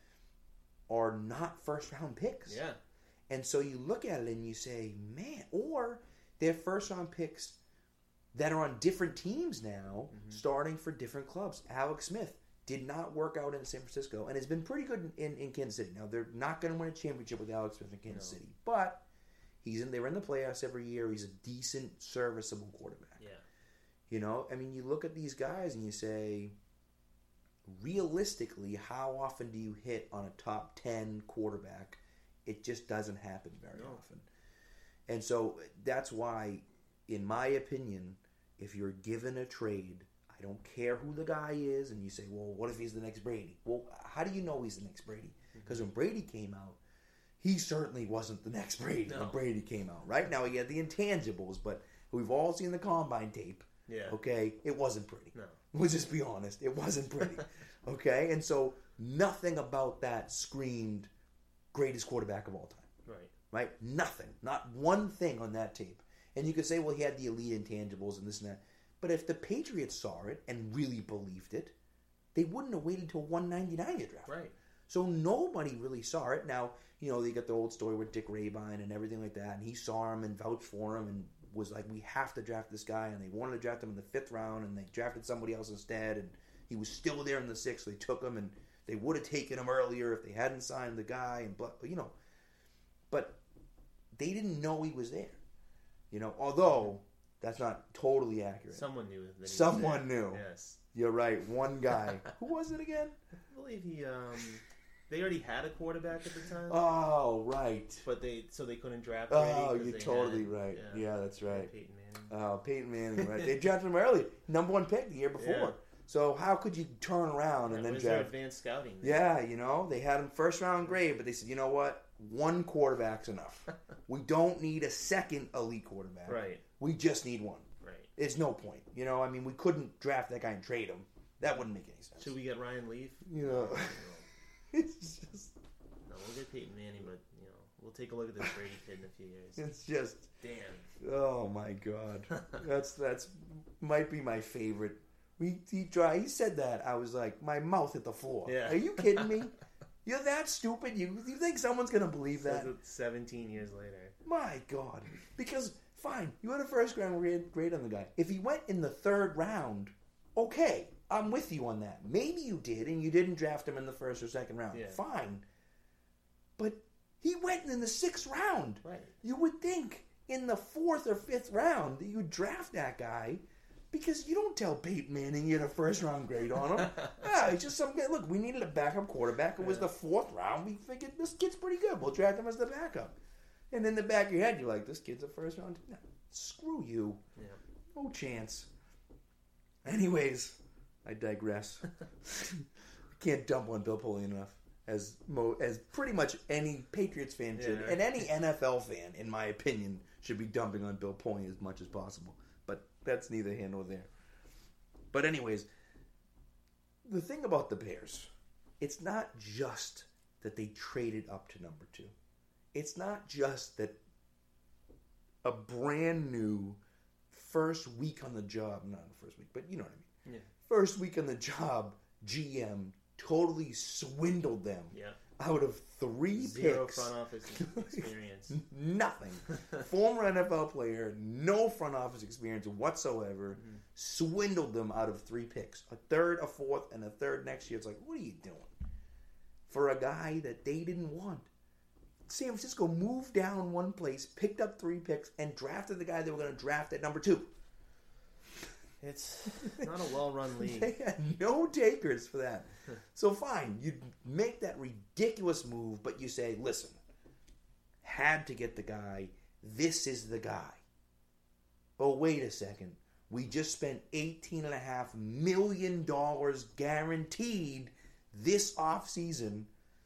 Speaker 1: are not first-round picks.
Speaker 2: Yeah.
Speaker 1: And so you look at it and you say, man, or they're first-round picks that are on different teams now, starting for different clubs. Alex Smith did not work out in San Francisco and has been pretty good in Kansas City. Now, they're not going to win a championship with Alex Smith in Kansas City, but they were in the playoffs every year. He's a decent, serviceable quarterback.
Speaker 2: Yeah.
Speaker 1: You know, I mean, you look at these guys and you say, realistically, how often do you hit on a top 10 quarterback? It just doesn't happen very often. And so that's why, in my opinion, if you're given a trade, I don't care who the guy is, and you say, well, what if he's the next Brady? Well, how do you know he's the next Brady? Because when Brady came out, he certainly wasn't the next Brady when Brady came out. Right now, he had the intangibles, but we've all seen the combine tape.
Speaker 2: Yeah.
Speaker 1: Okay? It wasn't pretty.
Speaker 2: No.
Speaker 1: We'll just be honest. It wasn't pretty. Okay? And so nothing about that screamed greatest quarterback of all time. Right? Nothing. Not one thing on that tape. And you could say, well, he had the elite intangibles and this and that. But if the Patriots saw it and really believed it, they wouldn't have waited till 199 to draft.
Speaker 2: Right.
Speaker 1: So nobody really saw it. Now, you know, they got the old story with Dick Rabine and everything like that, and he saw him and vouched for him and was like, we have to draft this guy, and they wanted to draft him in the 5th round, and they drafted somebody else instead, and he was still there in the 6th, so they took him, and they would have taken him earlier if they hadn't signed the guy, and you know. But they didn't know he was there. You know, although that's not totally accurate.
Speaker 2: Someone knew.
Speaker 1: Someone knew.
Speaker 2: Yes.
Speaker 1: You're right. One guy. Who was it again?
Speaker 2: I believe he They already had a quarterback at the time.
Speaker 1: Oh, right.
Speaker 2: But they couldn't draft Brady.
Speaker 1: Oh, you're totally right. Yeah, that's right.
Speaker 2: Peyton Manning.
Speaker 1: Oh, Peyton Manning, right. They drafted him early. Number 1 pick the year before.
Speaker 2: Yeah.
Speaker 1: So how could you turn around and then
Speaker 2: was
Speaker 1: draft?
Speaker 2: their advanced scouting.
Speaker 1: Yeah, they had him first round grade, but they said, you know what? 1 quarterback's enough. We don't need a second elite quarterback.
Speaker 2: Right.
Speaker 1: We just need 1.
Speaker 2: Right.
Speaker 1: It's no point. We couldn't draft that guy and trade him. That wouldn't make any sense.
Speaker 2: Should we get Ryan Leaf?
Speaker 1: It's just...
Speaker 2: No, we'll get Peyton Manning, but, we'll take a look at this Brady kid in a few years.
Speaker 1: It's just...
Speaker 2: Damn.
Speaker 1: Oh, my God. That's might be my favorite. He said that. I was like, my mouth hit the floor.
Speaker 2: Yeah.
Speaker 1: Are you kidding me? You're that stupid? You think someone's going to believe that?
Speaker 2: 17 years later.
Speaker 1: My God. Because, fine, you had a first round grade on the guy. If he went in the 3rd round, okay, I'm with you on that. Maybe you did, and you didn't draft him in the 1st or 2nd round.
Speaker 2: Yeah.
Speaker 1: Fine. But he went in the 6th round.
Speaker 2: Right.
Speaker 1: You would think in the 4th or 5th round that you would draft that guy, because you don't tell Peyton Manning you had a 1st round grade on him. He's just some guy. Look, we needed a backup quarterback. It was the 4th round. We figured this kid's pretty good. We'll draft him as the backup. And in the back of your head, you're like, this kid's a 1st round. No, screw you.
Speaker 2: Yeah.
Speaker 1: No chance. Anyways, I digress. I can't dump on Bill Polian enough. As pretty much any Patriots fan should, and any NFL fan, in my opinion, should be dumping on Bill Polian as much as possible. But that's neither here nor there. But anyways, the thing about the Bears, it's not just that they traded up to number 2. It's not just that a brand new first week on the job, not the first week, but you know what I mean.
Speaker 2: Yeah.
Speaker 1: First week on the job, GM totally swindled them out of 3
Speaker 2: Zero
Speaker 1: picks.
Speaker 2: front office experience.
Speaker 1: Nothing. Former NFL player, no front office experience whatsoever, swindled them out of 3 picks. A 3rd, a 4th, and a 3rd next year. It's like, what are you doing? For a guy that they didn't want. San Francisco moved down 1 place, picked up 3 picks, and drafted the guy they were going to draft at number 2.
Speaker 2: It's not a well-run league.
Speaker 1: They had no takers for that. So fine, you make that ridiculous move, but you say, listen, had to get the guy. This is the guy. Oh, wait a second. We just spent $18.5 million guaranteed this offseason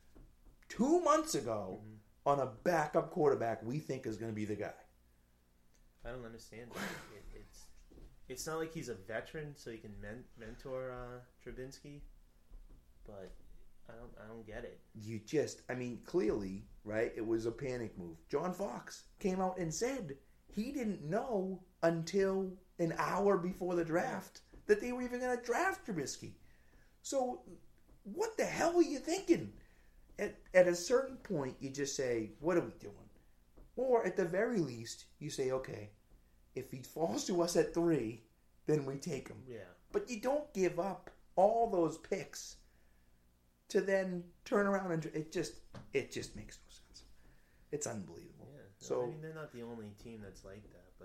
Speaker 1: 2 months ago on a backup quarterback we think is going to be the guy.
Speaker 2: I don't understand that. It's not like he's a veteran, so he can mentor Trubinsky, but I don't get it.
Speaker 1: Clearly, right, it was a panic move. John Fox came out and said he didn't know until an hour before the draft that they were even going to draft Trubisky. So what the hell were you thinking? At a certain point, you just say, what are we doing? Or at the very least, you say, okay, if he falls to us at 3, then we take him.
Speaker 2: Yeah.
Speaker 1: But you don't give up all those picks to then turn around and it just makes no sense. It's unbelievable.
Speaker 2: Yeah.
Speaker 1: So
Speaker 2: they're not the only team that's like that, but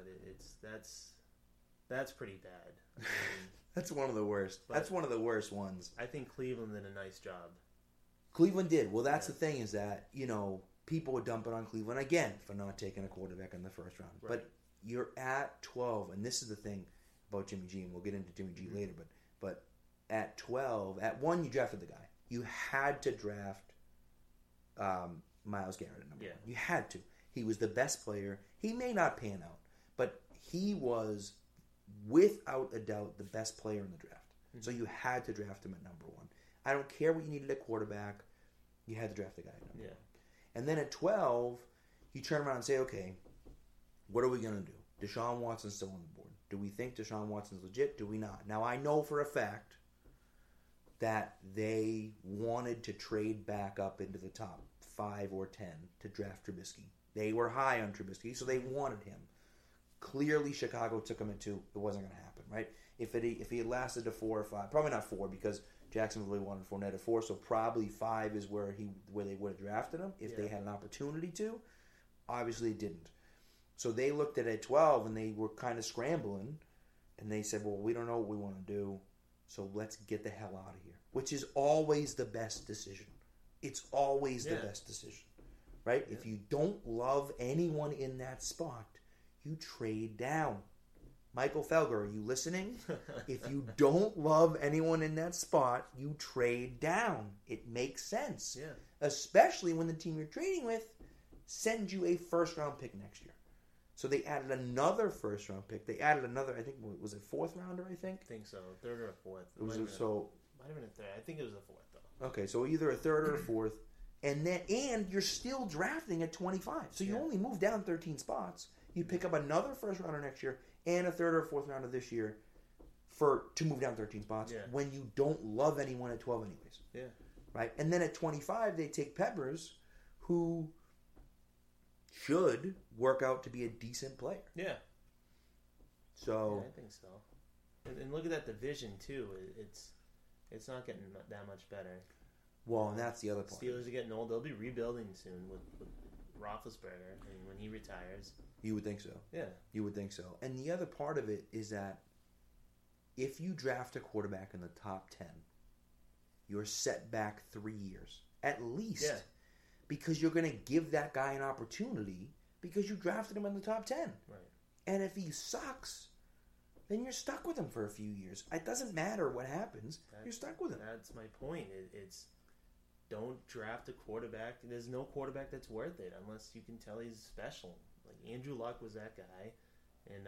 Speaker 2: that's pretty bad.
Speaker 1: that's one of the worst. That's one of the worst ones.
Speaker 2: I think Cleveland did a nice job.
Speaker 1: Cleveland did. Well, that's the thing is that, people were dumping on Cleveland again for not taking a quarterback in the 1st round.
Speaker 2: Right.
Speaker 1: But you're at 12, and this is the thing about Jimmy G, and we'll get into Jimmy G later, but at 12, at 1, you drafted the guy. You had to draft Myles Garrett at number 1. You had to. He was the best player. He may not pan out, but he was, without a doubt, the best player in the draft. Mm-hmm. So you had to draft him at number 1. I don't care what you needed at quarterback. You had to draft the guy at number 1. And then at 12, you turn around and say, okay, what are we going to do? Deshaun Watson's still on the board. Do we think Deshaun Watson's legit? Do we not? Now, I know for a fact that they wanted to trade back up into the top 5 or 10 to draft Trubisky. They were high on Trubisky, so they wanted him. Clearly, Chicago took him at 2. It wasn't going to happen, right? If he had lasted to 4 or 5, probably not 4 because Jacksonville really wanted Fournette at 4, so probably 5 is where they would have drafted him if they had an opportunity to. Obviously, it didn't. So they looked at 12 and they were kind of scrambling, and they said, well, we don't know what we want to do, so let's get the hell out of here, which is always the best decision. it's always the
Speaker 2: Yeah.
Speaker 1: best decision, right?
Speaker 2: Yeah.
Speaker 1: If you don't love anyone in that spot, you trade down. Michael Felger, are you listening? If you don't love anyone in that spot, you trade down. It makes sense.
Speaker 2: Yeah.
Speaker 1: Especially when the team you're trading with sends you a first-round pick next year. So they added another first-round pick. They added another, I think, was it fourth rounder, I think?
Speaker 2: I think so. Third or a fourth.
Speaker 1: Might have been a third.
Speaker 2: I think it was a fourth, though.
Speaker 1: Okay, so either a third or a fourth. And you're still drafting at 25. So you only move down 13 spots. You pick up another first-rounder next year and a third or fourth rounder this year to move down 13 spots when you don't love anyone at 12 anyways.
Speaker 2: Yeah.
Speaker 1: Right? And then at 25, they take Peppers, who should work out to be a decent player.
Speaker 2: Yeah.
Speaker 1: So
Speaker 2: I think so. And look at that division, too. It's not getting that much better.
Speaker 1: Well, and that's the other part.
Speaker 2: Steelers are getting old. They'll be rebuilding soon with Roethlisberger when he retires.
Speaker 1: You would think so.
Speaker 2: Yeah.
Speaker 1: You would think so. And the other part of it is that if you draft a quarterback in the top 10, you're set back 3 years, at least.
Speaker 2: Yeah.
Speaker 1: Because you're going to give that guy an opportunity because you drafted him in the top 10.
Speaker 2: Right.
Speaker 1: And if he sucks, then you're stuck with him for a few years. It doesn't matter what happens. You're stuck with him.
Speaker 2: That's my point. It's don't draft a quarterback. There's no quarterback that's worth it unless you can tell he's special. Like Andrew Luck was that guy. And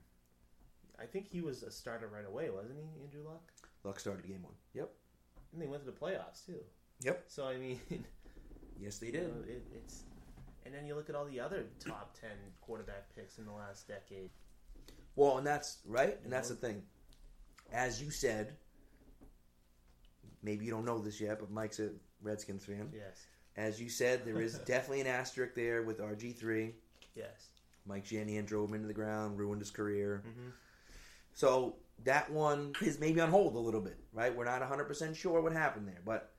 Speaker 2: I think he was a starter right away, wasn't he, Andrew Luck?
Speaker 1: Luck started game 1. Yep.
Speaker 2: And they went to the playoffs, too.
Speaker 1: Yep.
Speaker 2: So, I mean...
Speaker 1: Yes, they did.
Speaker 2: It's, and then you look at all the other top 10 quarterback picks in the last decade.
Speaker 1: Well, and that's right, and that's the thing. As you said, maybe you don't know this yet, but Mike's a Redskins fan.
Speaker 2: Yes.
Speaker 1: As you said, there is definitely an asterisk there with RG3.
Speaker 2: Yes.
Speaker 1: Mike Shanahan drove him into the ground, ruined his career.
Speaker 2: Mm-hmm.
Speaker 1: So that one is maybe on hold a little bit, right? We're not 100% sure what happened there, but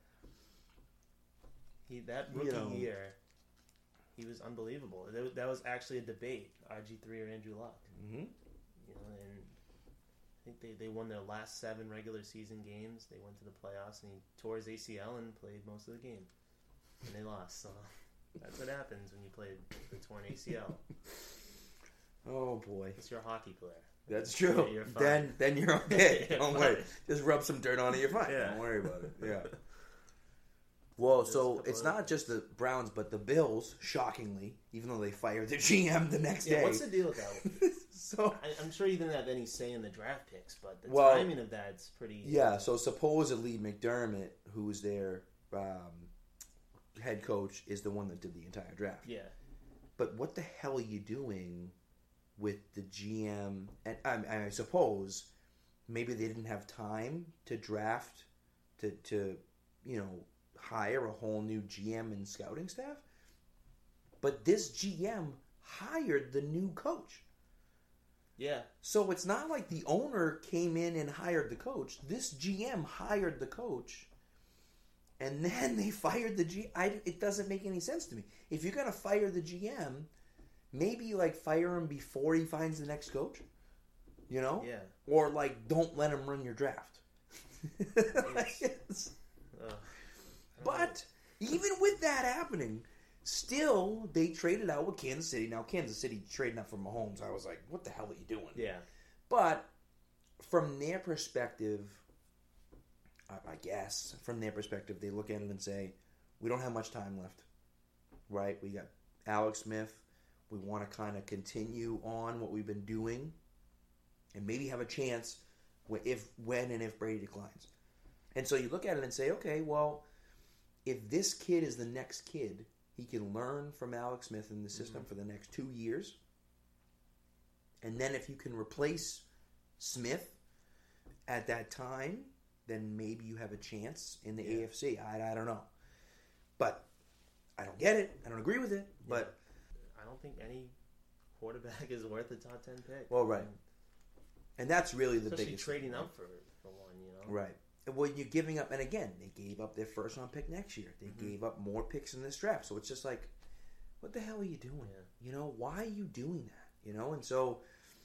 Speaker 2: that rookie year, he was unbelievable. That was actually a debate, RG3 or Andrew Luck.
Speaker 1: Mm-hmm.
Speaker 2: You know, and I think they won their last 7 regular season games. They went to the playoffs, and he tore his ACL and played most of the game, and they lost. So that's what happens when you play the torn ACL.
Speaker 1: Oh boy,
Speaker 2: It's your hockey player.
Speaker 1: That's true.
Speaker 2: You're fine.
Speaker 1: Then you're okay.
Speaker 2: You're
Speaker 1: Don't
Speaker 2: fine.
Speaker 1: worry. Just rub some dirt on it. You're fine.
Speaker 2: Yeah.
Speaker 1: Don't worry about it. Yeah. Well,
Speaker 2: Just
Speaker 1: so
Speaker 2: a couple
Speaker 1: it's
Speaker 2: of-
Speaker 1: not just the Browns, but the Bills. Shockingly, even though they fired the GM the next
Speaker 2: Yeah,
Speaker 1: day.
Speaker 2: what's the deal with that?
Speaker 1: So
Speaker 2: I'm sure you didn't have any say in the draft picks, but the
Speaker 1: Well,
Speaker 2: timing of that's pretty...
Speaker 1: yeah. So supposedly McDermott, who's their head coach, is the one that did the entire draft.
Speaker 2: Yeah.
Speaker 1: But what the hell are you doing with the GM? And I suppose maybe they didn't have time to draft to hire a whole new GM and scouting staff. But this GM hired the new coach.
Speaker 2: Yeah.
Speaker 1: So it's not like the owner came in and hired the coach. This GM hired the coach, and then they fired the GM. It doesn't make any sense to me. If you're going to fire the GM, maybe fire him before he finds the next coach.
Speaker 2: Yeah.
Speaker 1: Or don't let him run your draft. But even with that happening, still they traded out with Kansas City. Now Kansas City trading up for Mahomes, I was like, what the hell are you doing?
Speaker 2: Yeah.
Speaker 1: But from their perspective, I guess, from their perspective, they look at it and say, we don't have much time left, right? We got Alex Smith. We want to kind of continue on what we've been doing and maybe have a chance when and if Brady declines. And so you look at it and say, okay, well, if this kid is the next kid, he can learn from Alex Smith in the system for the next 2 years. And then if you can replace Smith at that time, then maybe you have a chance in the AFC. I don't know. But I don't get it. I don't agree with it. But
Speaker 2: I don't think any quarterback is worth a top 10 pick.
Speaker 1: Well, right. And that's really the
Speaker 2: Especially
Speaker 1: biggest
Speaker 2: trading
Speaker 1: thing,
Speaker 2: up for one,
Speaker 1: Right. Well, you're giving up, and again, they gave up their first round pick next year. They gave up more picks in this draft. So it's just like, what the hell are you doing?
Speaker 2: Yeah.
Speaker 1: Why are you doing that? And so,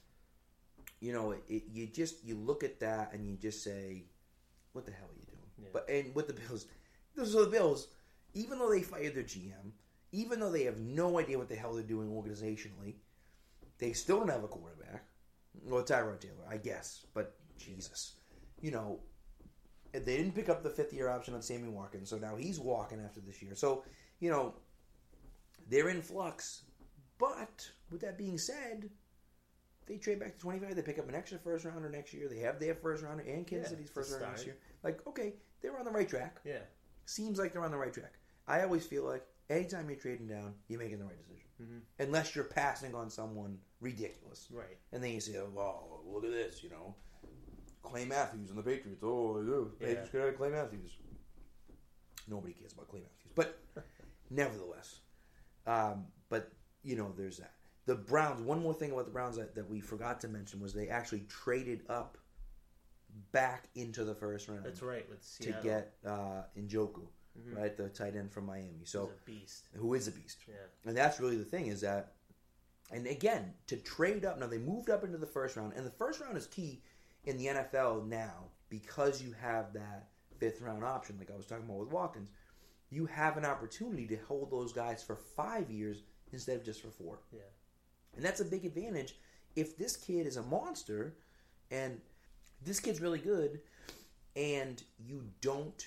Speaker 1: you look at that and you just say, what the hell are you doing?
Speaker 2: Yeah.
Speaker 1: But and with the Bills, even though they fired their GM, even though they have no idea what the hell they're doing organizationally, they still don't have a quarterback. Well, Tyrod Taylor, I guess, but Jesus. You know, they didn't pick up the fifth-year option on Sammy Watkins, so now he's walking after this year. So, you know, they're in flux. But, with that being said, they trade back to 25. They pick up an extra first-rounder next year. They have their first-rounder and Kansas City's first-rounder this year. Like, okay, they're on the right track.
Speaker 2: Yeah.
Speaker 1: Seems like they're on the right track. I always feel like anytime you're trading down, you're making the right decision. Mm-hmm. Unless you're passing on someone ridiculous.
Speaker 2: Right.
Speaker 1: And then you say, oh, well, look at this, you know. Clay Matthews and the Patriots. Oh, the Patriots could have Clay Matthews. Nobody cares about Clay Matthews. But nevertheless. But, you know, there's that. The Browns, one more thing about the Browns that we forgot to mention was they actually traded up back into the first round.
Speaker 2: That's right, with Seattle.
Speaker 1: To get Njoku, right, the tight end from Miami. So
Speaker 2: Who's a beast.
Speaker 1: Who is a beast.
Speaker 2: Yeah.
Speaker 1: And that's really the thing is that, and again, to trade up, now they moved up into the first round, and the first round is key in the NFL now because you have that fifth round option, like I was talking about with Watkins. You have an opportunity to hold those guys for 5 years instead of just for 4.
Speaker 2: Yeah.
Speaker 1: And that's a big advantage if this kid is a monster and this kid's really good and you don't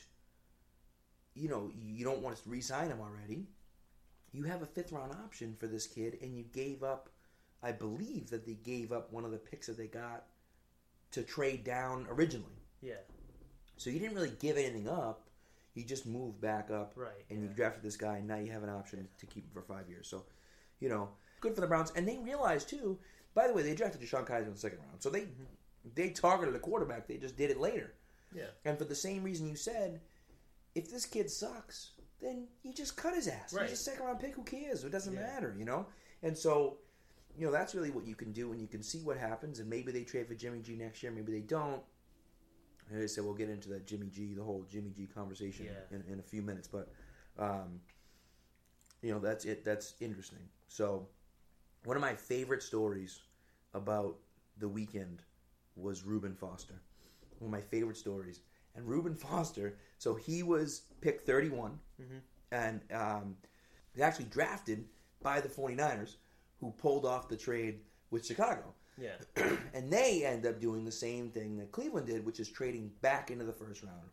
Speaker 1: want to re-sign him already. You have a fifth round option for this kid and you gave up, I believe that they gave up one of the picks that they got to trade down originally.
Speaker 2: Yeah.
Speaker 1: So you didn't really give anything up. You just moved back up.
Speaker 2: Right.
Speaker 1: And you drafted this guy and now you have an option to keep him for 5 years. So, you know, good for the Browns. And they realized, too, by the way, they drafted DeShone Kizer in the second round. So they targeted a quarterback. They just did it later.
Speaker 2: Yeah.
Speaker 1: And for the same reason you said, if this kid sucks, then you just cut his ass.
Speaker 2: Right.
Speaker 1: He's a second round pick. Who cares? It doesn't matter, you know? And so, you know, that's really what you can do and you can see what happens. And maybe they trade for Jimmy G next year. Maybe they don't. And I said we'll get into that the whole Jimmy G conversation in a few minutes. But, you know, that's it. That's interesting. So, one of my favorite stories about the weekend was Reuben Foster. One of my favorite stories. And Reuben Foster, so he was pick 31, and he actually drafted by the 49ers, who pulled off the trade with Chicago.
Speaker 2: Yeah.
Speaker 1: And they end up doing the same thing that Cleveland did, which is trading back into the first round.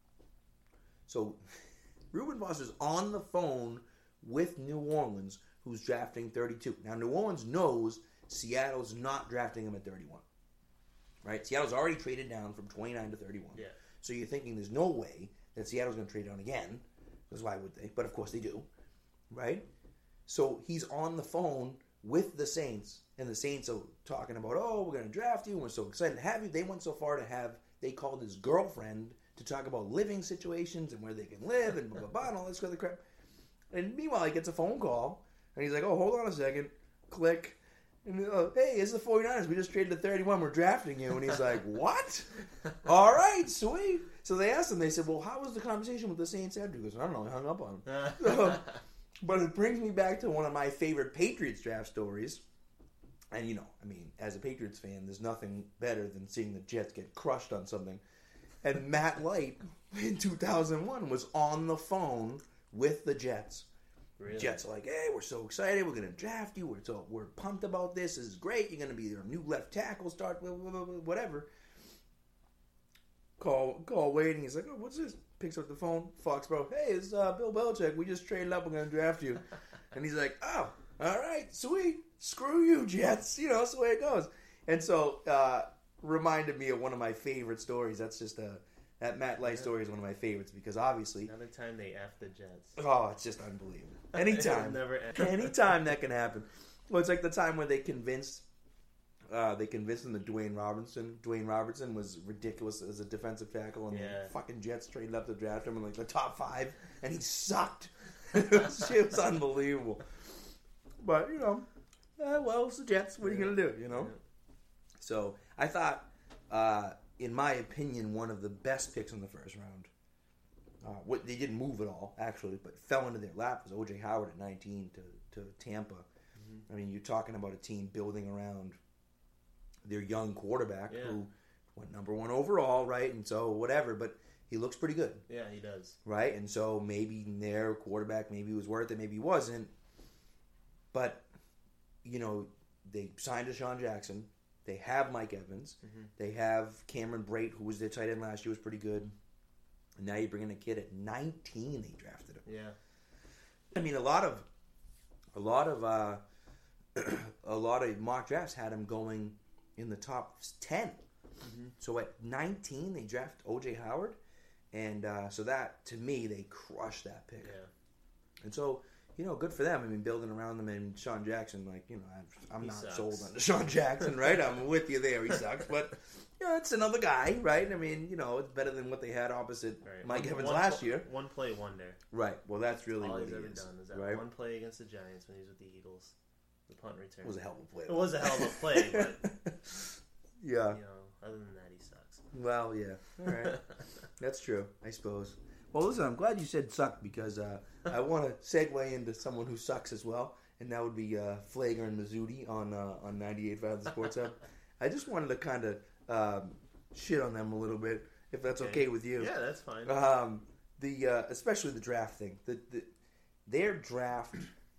Speaker 1: So Reuben Foster's on the phone with New Orleans, who's drafting 32. Now, New Orleans knows Seattle's not drafting him at 31. Right? Seattle's already traded down from 29 to 31.
Speaker 2: Yeah.
Speaker 1: So you're thinking there's no way that Seattle's going to trade down again, because why would they? But of course they do. Right? So he's on the phone with the Saints, and the Saints are talking about, oh, we're going to draft you, and we're so excited to have you. They went so far to have, they called his girlfriend to talk about living situations and where they can live and blah, blah, blah, and all this other crap. And meanwhile, he gets a phone call, and he's like, oh, hold on a second. Click. And, hey, it's the 49ers. We just traded to 31. We're drafting you. And he's like, what? All right, sweet. So they asked him. They said, well, how was the conversation with the Saints after? He goes, I don't know. I hung up on him. But it brings me back to one of my favorite Patriots draft stories. And, you know, I mean, as a Patriots fan, there's nothing better than seeing the Jets get crushed on something. And Matt Light, in 2001, was on the phone with the Jets. Really? Jets are like, hey, we're so excited. We're going to draft you. We're pumped about this. This is great. You're going to be their new left tackle, start, whatever. Call waiting. He's like, oh, what's this? Picks up the phone. Foxborough, hey, it's Bill Belichick. We just traded up. We're going to draft you. And he's like, oh, all right, sweet. Screw you, Jets. You know, that's the way it goes. And so, reminded me of one of my favorite stories. That's just that Matt Light story is one of my favorites because obviously...
Speaker 2: Another time they F the Jets.
Speaker 1: Oh, it's just unbelievable. Anytime. Anytime that can happen. Well, it's like the time when they convinced him that Dwayne Robertson was ridiculous as a defensive tackle, and the fucking Jets traded up to draft him in like the top 5, and he sucked. It was unbelievable. But, you know, well, it's the Jets. What are you going to do, you know? Yeah. So, I thought... in my opinion, one of the best picks in the first round. They didn't move at all, actually, but fell into their lap was O.J. Howard at 19 to Tampa. Mm-hmm. I mean, you're talking about a team building around their young quarterback who went number 1 overall, right? And so whatever, but he looks pretty good.
Speaker 2: Yeah, he does.
Speaker 1: Right? And so maybe their quarterback, maybe he was worth it, maybe he wasn't. But, they signed Deshaun Jackson. They have Mike Evans.
Speaker 2: Mm-hmm.
Speaker 1: They have Cameron Brate, who was their tight end last year, was pretty good. And now you bring in a kid at 19. They drafted him.
Speaker 2: Yeah.
Speaker 1: I mean, a lot of mock drafts had him going in the top 10.
Speaker 2: Mm-hmm.
Speaker 1: So at 19, they draft O.J. Howard, and so that, to me, they crushed that pick.
Speaker 2: Yeah.
Speaker 1: And so, good for them. I mean, building around them and Deshaun Jackson, I'm not
Speaker 2: sucks.
Speaker 1: sold on Deshaun Jackson, right? I'm with you there. He sucks, but it's another guy, right? I mean, it's better than what they had opposite Mike Evans last year.
Speaker 2: One play wonder.
Speaker 1: Right. Well, that's really
Speaker 2: all
Speaker 1: what
Speaker 2: he's
Speaker 1: he
Speaker 2: ever
Speaker 1: is.
Speaker 2: done is that
Speaker 1: right?
Speaker 2: one play against the Giants when he was with the Eagles, the punt return.
Speaker 1: It was a hell of a play.
Speaker 2: It was a hell of a play, but
Speaker 1: yeah.
Speaker 2: Other than that, he sucks.
Speaker 1: Well, yeah. All right. That's true, I suppose. Well, listen, I'm glad you said suck because I want to segue into someone who sucks as well, and that would be Flager and Mazzuti on 98.5 The Sports Hub. I just wanted to kind of shit on them a little bit, if that's okay with you.
Speaker 2: Yeah, that's fine.
Speaker 1: Especially the draft thing. Their draft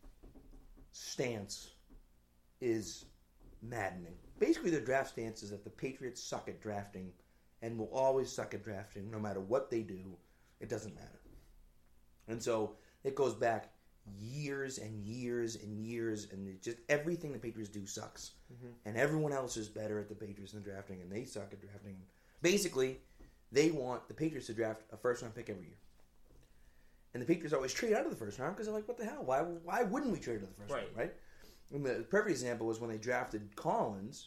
Speaker 1: stance is maddening. Basically, their draft stance is that the Patriots suck at drafting and will always suck at drafting no matter what they do. It doesn't matter. And so it goes back years and years and years, and just everything the Patriots do sucks. Mm-hmm. And everyone else is better at the Patriots than drafting, and they suck at drafting. Basically, they want the Patriots to draft a first-round pick every year. And the Patriots always trade out of the first round because they're like, what the hell? Why wouldn't we trade out of the first round, right? And the perfect example was when they drafted Collins,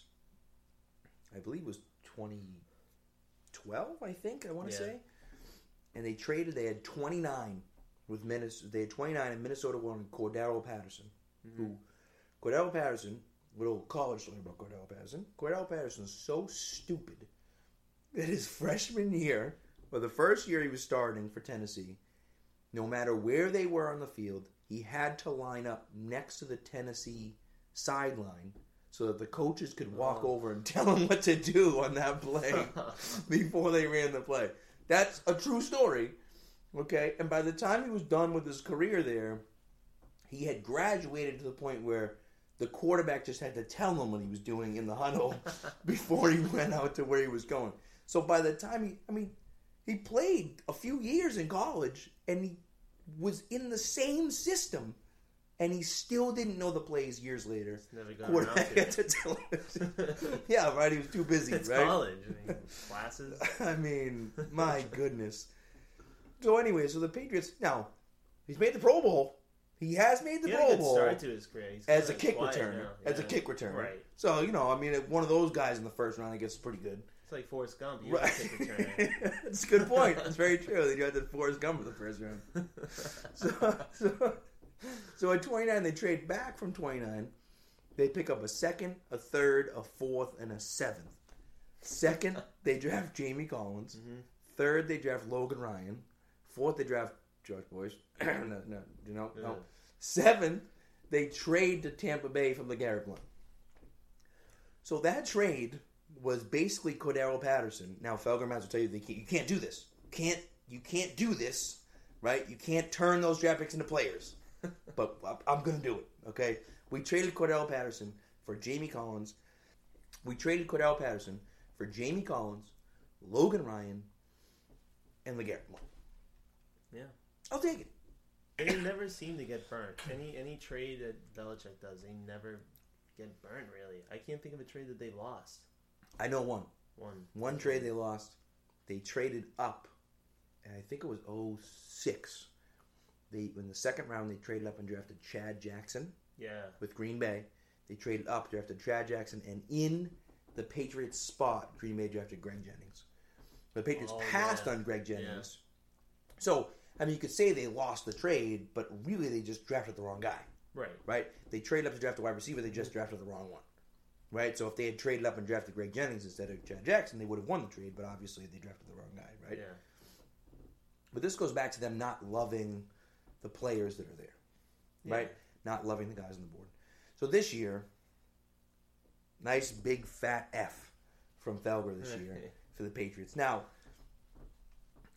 Speaker 1: I believe it was 2012, I think, I want to say. And they had 29 with Minnesota. They had 29 and Minnesota wanted Cordero Patterson. Mm-hmm. Cordero Patterson, little college story about Cordero Patterson. Cordero Patterson is so stupid that his freshman year, or the first year he was starting for Tennessee, no matter where they were on the field, he had to line up next to the Tennessee sideline so that the coaches could walk over and tell him what to do on that play before they ran the play. That's a true story, okay? And by the time he was done with his career there, he had graduated to the point where the quarterback just had to tell him what he was doing in the huddle before he went out to where he was going. So by the time he played a few years in college, and he was in the same system, and he still didn't know the plays years later. Quarterback had to tell him. Yeah, right. He was too busy.
Speaker 2: It's
Speaker 1: right?
Speaker 2: College, classes.
Speaker 1: My goodness. So anyway, the Patriots now he's made the Pro Bowl. He has made the Pro Bowl.
Speaker 2: Start to his career
Speaker 1: as a kick returner. As a kick returner.
Speaker 2: Right.
Speaker 1: So one of those guys in the first round, I guess, is pretty good.
Speaker 2: It's like Forrest Gump. He was a kick returner.
Speaker 1: That's a good point. That's very true. They drafted Forrest Gump in the first round. So at 29, they trade back from 29. They pick up a second, a third, a fourth, and a seventh. Second, they draft Jamie Collins. Mm-hmm. Third, they draft Logan Ryan. Fourth, they draft Josh Boyce. No. Seventh, they trade to Tampa Bay from the Garrett Blount. So that trade was basically Cordero Patterson. Now, Felger Mats will tell you you can't do this. You can't do this, right? You can't turn those draft picks into players. But I'm going to do it, okay? We traded Cordero Patterson for Jamie Collins. We traded Cordero Patterson for Jamie Collins, Logan Ryan, and LeGarrette Blount.
Speaker 2: Yeah.
Speaker 1: I'll take it.
Speaker 2: They never seem to get burnt. Any trade that Belichick does, they never get burnt, really. I can't think of a trade that they lost.
Speaker 1: I know one. One trade they lost. They traded up, and I think it was 2006. In the second round, they traded up and drafted Chad Jackson.
Speaker 2: Yeah. With
Speaker 1: Green Bay. They traded up, drafted Chad Jackson, and in the Patriots spot, Green Bay drafted Greg Jennings. The Patriots passed on Greg Jennings. Yeah. So, you could say they lost the trade, but really they just drafted the wrong guy. Right? They traded up to draft a wide receiver, they just drafted the wrong one. Right? So if they had traded up and drafted Greg Jennings instead of Chad Jackson, they would have won the trade, but obviously they drafted the wrong guy, right?
Speaker 2: Yeah.
Speaker 1: But this goes back to them not loving the players that are there, right? Not loving the guys on the board. So this year, nice big fat F from Felger this year for the Patriots. Now,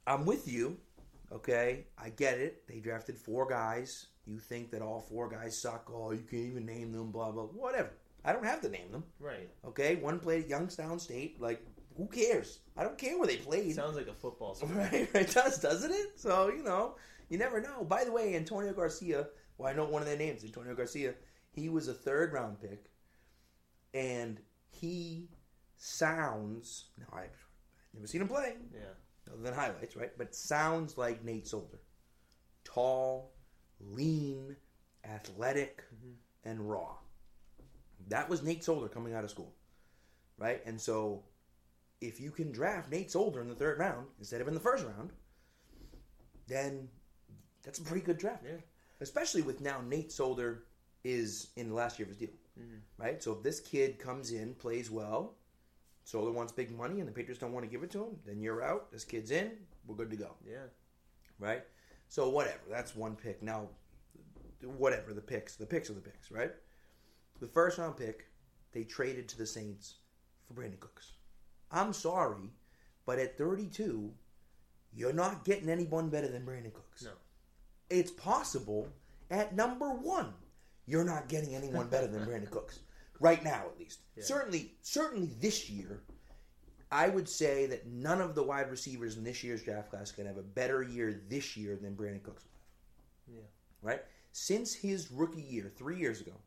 Speaker 1: I'm with you. Okay, I get it. They drafted 4 guys. You think that all 4 guys suck. Oh, you can't even name them, blah, blah, whatever. I don't have to name them.
Speaker 2: Right.
Speaker 1: Okay, one played at Youngstown State. Like, who cares? I don't care where they played.
Speaker 2: Sounds like a football sport.
Speaker 1: Right, it does, doesn't it? So, you never know. By the way, Antonio Garcia, well, I know one of their names, Antonio Garcia, he was a 3rd round pick, and he sounds, now I've never seen him play, other than highlights, right? But sounds like Nate Solder. Tall, lean, athletic, and raw. That was Nate Solder coming out of school, right? And so, if you can draft Nate Solder in the 3rd round instead of in the 1st round, then that's a pretty good draft.
Speaker 2: Yeah.
Speaker 1: Especially with now Nate Solder is in the last year of his deal, right? So if this kid comes in, plays well, Solder wants big money, and the Patriots don't want to give it to him, then you're out. This kid's in. We're good to go.
Speaker 2: Yeah.
Speaker 1: Right? So whatever. That's one pick. Now, whatever, the picks are the picks, right? The 1st round pick, they traded to the Saints for Brandon Cooks. I'm sorry, but at 32, you're not getting anyone better than Brandon Cooks.
Speaker 2: No.
Speaker 1: It's possible at number 1, you're not getting anyone better than Brandon Cooks. Right now, at least. Yeah. Certainly this year, I would say that none of the wide receivers in this year's draft class can have a better year this year than Brandon Cooks will have. Yeah. Right? Since his rookie year, 3 years ago,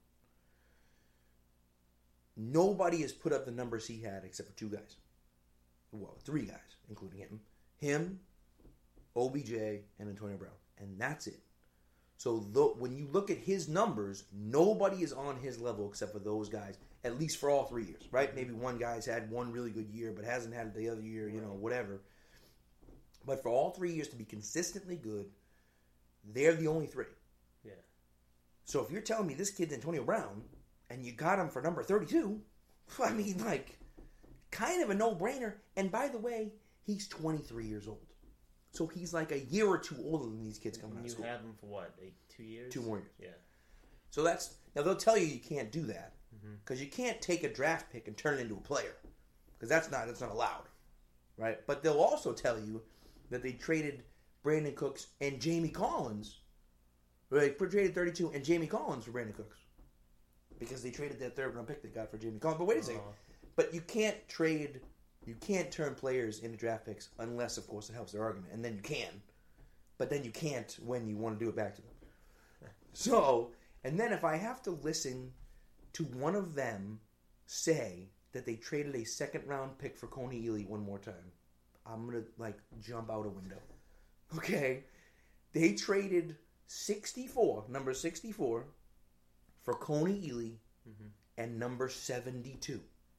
Speaker 1: nobody has put up the numbers he had except for 2 guys. Well, 3 guys, including him. Him, OBJ, and Antonio Brown. And that's it. So when you look at his numbers, nobody is on his level except for those guys, at least for all 3 years, right? Maybe one guy's had one really good year but hasn't had the other year, whatever. But for all 3 years to be consistently good, they're the only 3.
Speaker 2: Yeah.
Speaker 1: So if you're telling me this kid's Antonio Brown and you got him for number 32, I mean, like, kind of a no-brainer. And by the way, he's 23 years old. So he's like a year or 2 older than these kids coming out of school.
Speaker 2: You have him for what, like 2 years?
Speaker 1: 2 more years.
Speaker 2: Yeah.
Speaker 1: So that's, now they'll tell you can't do that because you can't take a draft pick and turn it into a player because that's not allowed, right? But they'll also tell you that they traded Brandon Cooks and Jamie Collins, right? They traded 32 and Jamie Collins for Brandon Cooks because they traded that 3rd round pick they got for Jamie Collins. But wait a second, but you can't turn players into draft picks unless, of course, it helps their argument. And then you can. But then you can't when you want to do it back to them. So, and then if I have to listen to one of them say that they traded a 2nd round pick for Coney Ealy one more time, I'm going to, jump out a window. Okay? They traded number 64, for Coney Ealy and number 72.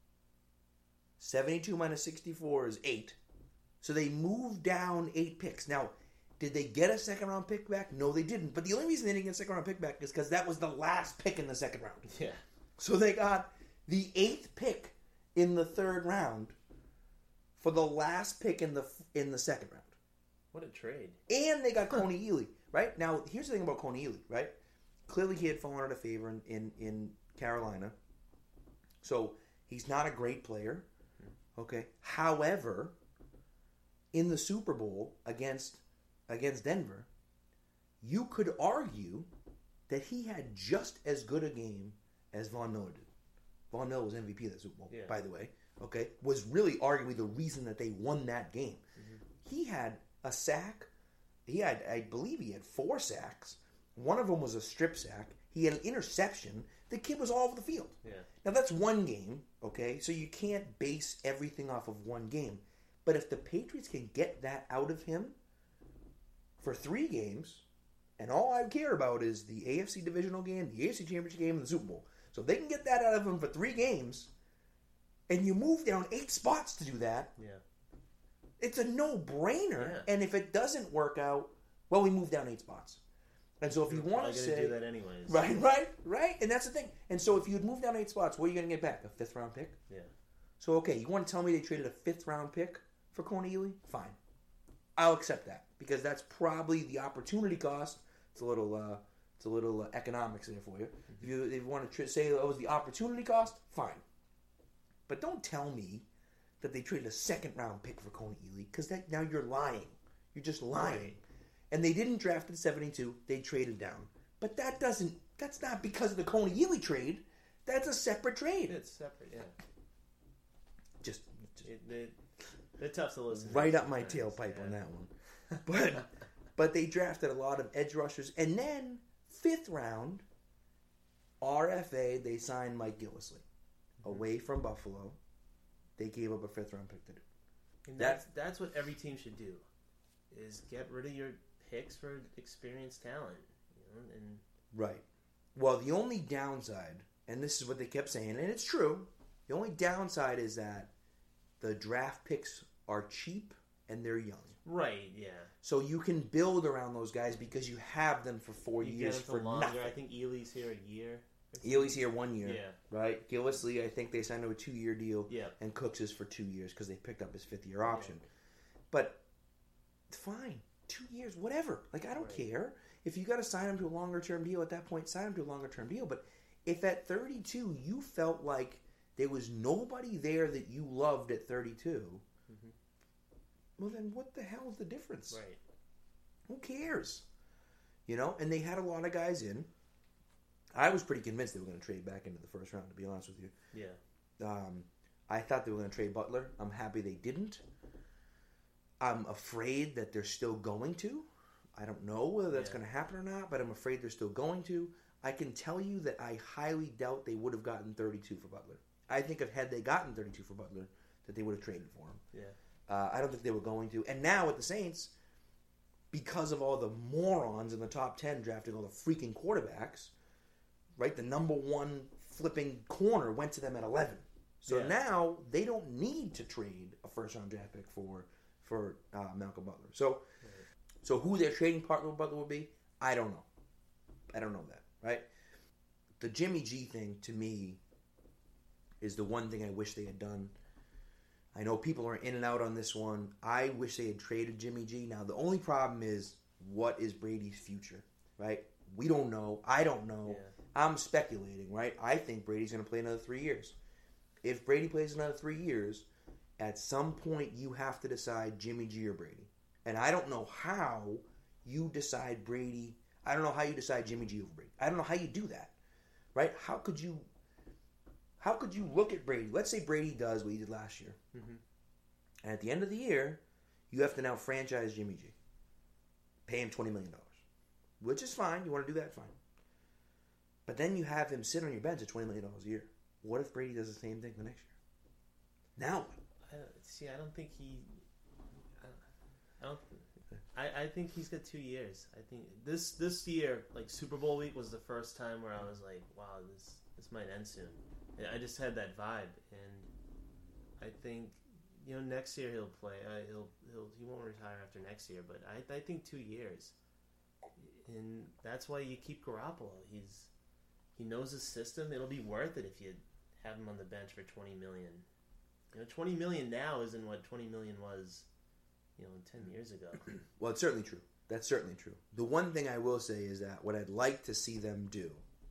Speaker 1: 72 minus 64 is 8. So they moved down 8 picks. Now, did they get a 2nd round pick back? No, they didn't. But the only reason they didn't get a 2nd round pick back is because that was the last pick in the 2nd round.
Speaker 2: Yeah.
Speaker 1: So they got the 8th pick in the 3rd round for the last pick in the 2nd round.
Speaker 2: What a trade.
Speaker 1: And they got Coney Ealy, right? Now, here's the thing about Coney Ealy, right? Clearly he had fallen out of favor in Carolina. So he's not a great player. Okay. However, in the Super Bowl against Denver, you could argue that he had just as good a game as Von Miller did. Von Miller was MVP of the Super Bowl, by the way. Okay, was really arguably the reason that they won that game. He had a sack. I believe he had 4 sacks. One of them was a strip sack. He had an interception. The kid was all over the field.
Speaker 2: Yeah.
Speaker 1: Now, that's one game, okay? So you can't base everything off of one game. But if the Patriots can get that out of him for 3 games, and all I care about is the AFC divisional game, the AFC championship game, and the Super Bowl. So if they can get that out of him for 3 games, and you move down 8 spots to do that, it's a no-brainer. Yeah. And if it doesn't work out, well, we move down 8 spots. And so if you want to say...
Speaker 2: do that anyways.
Speaker 1: Right. And that's the thing. And so if you would move down 8 spots, what are you going to get back? A 5th round pick?
Speaker 2: Yeah.
Speaker 1: So, okay, you want to tell me they traded a 5th round pick for Coney Ealy? Fine. I'll accept that. Because that's probably the opportunity cost. It's a little economics there for you. If you want to say it was the opportunity cost, fine. But don't tell me that they traded a 2nd round pick for Coney Ealy, because now you're lying. You're just lying.
Speaker 2: Right.
Speaker 1: And they didn't draft at 72. They traded down. But that's not because of the Coney Ely trade. That's a separate trade.
Speaker 2: It's separate, yeah.
Speaker 1: Just
Speaker 2: they're tough to listen to.
Speaker 1: right up my tailpipe on that one. But they drafted a lot of edge rushers. And then, 5th round, RFA, they signed Mike Gillislee. Away from Buffalo. They gave up a 5th round pick to do.
Speaker 2: And that's what every team should do, is get rid of your picks for experienced talent. And
Speaker 1: Right. Well, the only downside, and this is what they kept saying, and it's true, the only downside is that the draft picks are cheap and they're young.
Speaker 2: Right, yeah.
Speaker 1: So you can build around those guys because you have them for 4
Speaker 2: You
Speaker 1: years
Speaker 2: get them
Speaker 1: for
Speaker 2: longer.
Speaker 1: nothing.
Speaker 2: I think Ely's here a year.
Speaker 1: Ely's here 1 year.
Speaker 2: Yeah.
Speaker 1: Right? Gillislee, I think they signed to a 2-year deal.
Speaker 2: Yeah.
Speaker 1: And Cooks is for 2 years because they picked up his 5th-year option. Yeah. But, fine. 2 years, whatever. Like, I don't care. If you got to sign him to a longer-term deal at that point, sign him to a longer-term deal. But if at 32 you felt like there was nobody there that you loved at 32, well, then what the hell is the difference?
Speaker 2: Right.
Speaker 1: Who cares? You know? And they had a lot of guys in. I was pretty convinced they were going to trade back into the first round, to be honest with you.
Speaker 2: Yeah.
Speaker 1: I thought they were going to trade Butler. I'm happy they didn't. I'm afraid that they're still going to. I don't know whether that's going to happen or not, but I'm afraid they're still going to. I can tell you that I highly doubt they would have gotten 32 for Butler. I think if had they gotten 32 for Butler, that they would have traded for him.
Speaker 2: Yeah.
Speaker 1: I don't think they were going to. And now with the Saints, because of all the morons in the top 10 drafting all the freaking quarterbacks, right? The number 1 flipping corner went to them at 11. So now they don't need to trade a first-round draft pick for Malcolm Butler. So who their trading partner with Butler would be, I don't know. I don't know that, right? The Jimmy G thing, to me, is the one thing I wish they had done. I know people are in and out on this one. I wish they had traded Jimmy G. Now, the only problem is, what is Brady's future, right? We don't know. I don't know. Yeah. I'm speculating, right? I think Brady's going to play another 3 years. If Brady plays another 3 years, at some point you have to decide Jimmy G or Brady. And I don't know how you decide Brady. I don't know how you decide Jimmy G over Brady. I don't know how you do that, right? How could you look at Brady? Let's say Brady does what he did last year. Mm-hmm. And at the end of the year, you have to now franchise Jimmy G. Pay him $20 million. Which is fine. You want to do that, fine. But then you have him sit on your bench at $20 million a year. What if Brady does the same thing the next year? Now
Speaker 2: I don't think he... I think he's got 2 years. I think this year, like Super Bowl week, was the first time where I was like, wow, this might end soon. And I just had that vibe, and I think next year he'll play. He won't retire after next year, but I think 2 years, and that's why you keep Garoppolo. He knows his system. It'll be worth it if you have him on the bench for $20 million. $20 million now isn't what $20 million was 10 years ago.
Speaker 1: Well, it's certainly true. That's certainly true. The one thing I will say is that what I'd like to see them do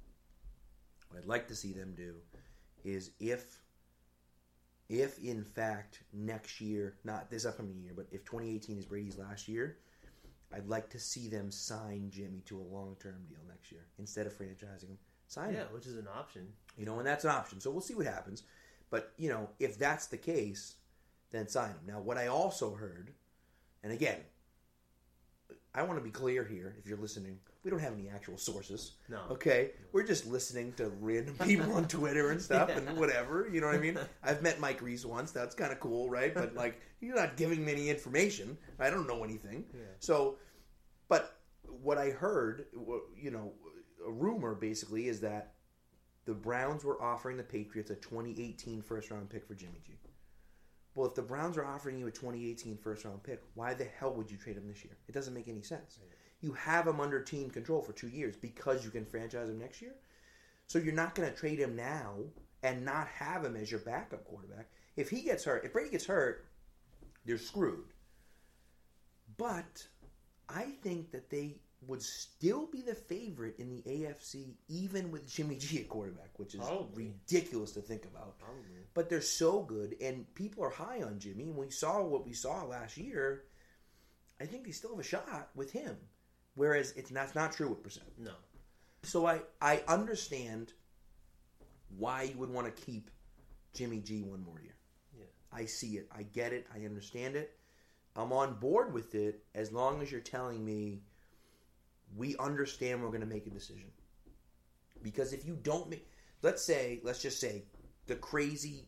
Speaker 1: is if in fact next year, not this upcoming year, but if 2018 is Brady's last year, I'd like to see them sign Jimmy to a long-term deal next year instead of franchising him. Sign him.
Speaker 2: Yeah, which is an option.
Speaker 1: And that's an option. So we'll see what happens. But, if that's the case, then sign him. Now, what I also heard, and again, I want to be clear here, if you're listening, we don't have any actual sources.
Speaker 2: No.
Speaker 1: Okay? We're just listening to random people on Twitter and stuff and whatever, you know what I mean? I've met Mike Reese once, that's kind of cool, right? But, you're not giving me any information. I don't know anything. Yeah. So, but what I heard, a rumor basically is that the Browns were offering the Patriots a 2018 first-round pick for Jimmy G. Well, if the Browns are offering you a 2018 first-round pick, why the hell would you trade him this year? It doesn't make any sense. Right. You have him under team control for 2 years because you can franchise him next year. So you're not going to trade him now and not have him as your backup quarterback. If Brady gets hurt, they're screwed. But I think that they would still be the favorite in the AFC, even with Jimmy G at quarterback, which is ridiculous to think about.
Speaker 2: Probably.
Speaker 1: But they're so good, and people are high on Jimmy. And we saw what we saw last year. I think they still have a shot with him. Whereas that's not true with Brissett.
Speaker 2: No.
Speaker 1: So I understand why you would want to keep Jimmy G one more year.
Speaker 2: Yeah.
Speaker 1: I see it. I get it. I understand it. I'm on board with it as long as you're telling me we understand we're going to make a decision. Because if you don't make, let's just say the crazy,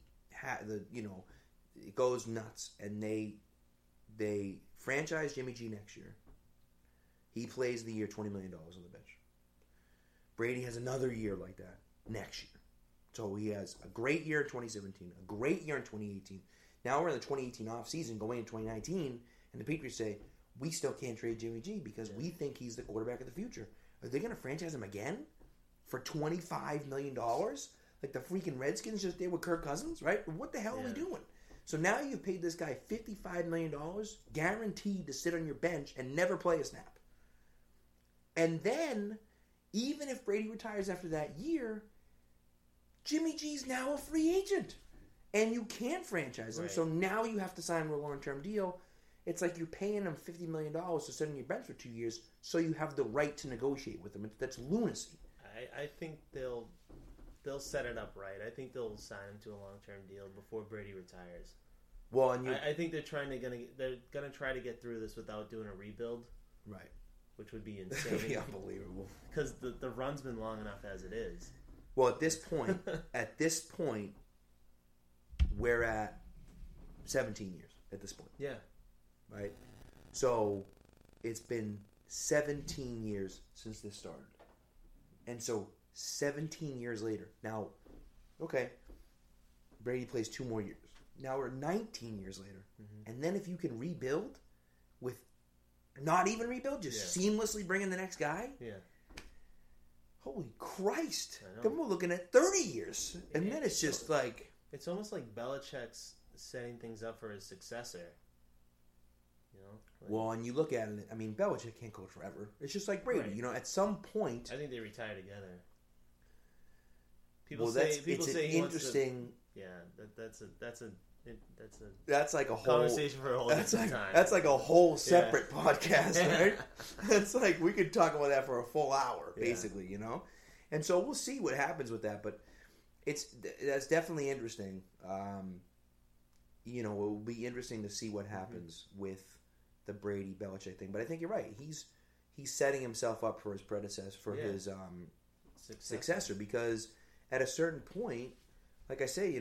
Speaker 1: it goes nuts and they franchise Jimmy G next year. He plays the year $20 million on the bench. Brady has another year like that next year. So he has a great year in 2017, a great year in 2018. Now we're in the 2018 offseason going into 2019, and the Patriots say, we still can't trade Jimmy G because we think he's the quarterback of the future. Are they going to franchise him again for $25 million? Like the freaking Redskins just did with Kirk Cousins, right? What the hell are we doing? So now you've paid this guy $55 million guaranteed to sit on your bench and never play a snap. And then, even if Brady retires after that year, Jimmy G's now a free agent. And you can't franchise him. Right. So now you have to sign him to a long-term deal. It's like you're paying him $50 million to sit on your bench for 2 years so you have the right to negotiate with him. That's lunacy.
Speaker 2: I think they'll set it up right. I think they'll sign him to a long-term deal before Brady retires.
Speaker 1: Well, and
Speaker 2: I think they're gonna try to get through this without doing a rebuild.
Speaker 1: Right.
Speaker 2: Which would be insane.
Speaker 1: That'd be unbelievable.
Speaker 2: Because the run's been long enough as it is.
Speaker 1: Well, at this point, we're at 17 years at this point.
Speaker 2: Yeah.
Speaker 1: Right? So, it's been 17 years since this started. And so, 17 years later. Now, okay, Brady plays 2 more years. Now we're 19 years later. Mm-hmm. And then if you can rebuild with not even rebuild, just seamlessly bring in the next guy.
Speaker 2: Yeah.
Speaker 1: Holy Christ. Then we're looking at 30 years. And then it's just like...
Speaker 2: It's almost like Belichick's setting things up for his successor. You know?
Speaker 1: Well, and you look at it, I mean, Belichick can't coach forever. It's just like Brady. Right. You know, at some point...
Speaker 2: I think they retire together.
Speaker 1: It's interesting... That's like a whole
Speaker 2: conversation for a whole different time.
Speaker 1: That's like a whole separate podcast, right? It's like we could talk about that for a full hour, basically, you know. And so we'll see what happens with that, but that's definitely interesting. It will be interesting to see what happens with the Brady Belichick thing. But I think you're right. He's setting himself up for his predecessor, for his successor, because at a certain point, like I say,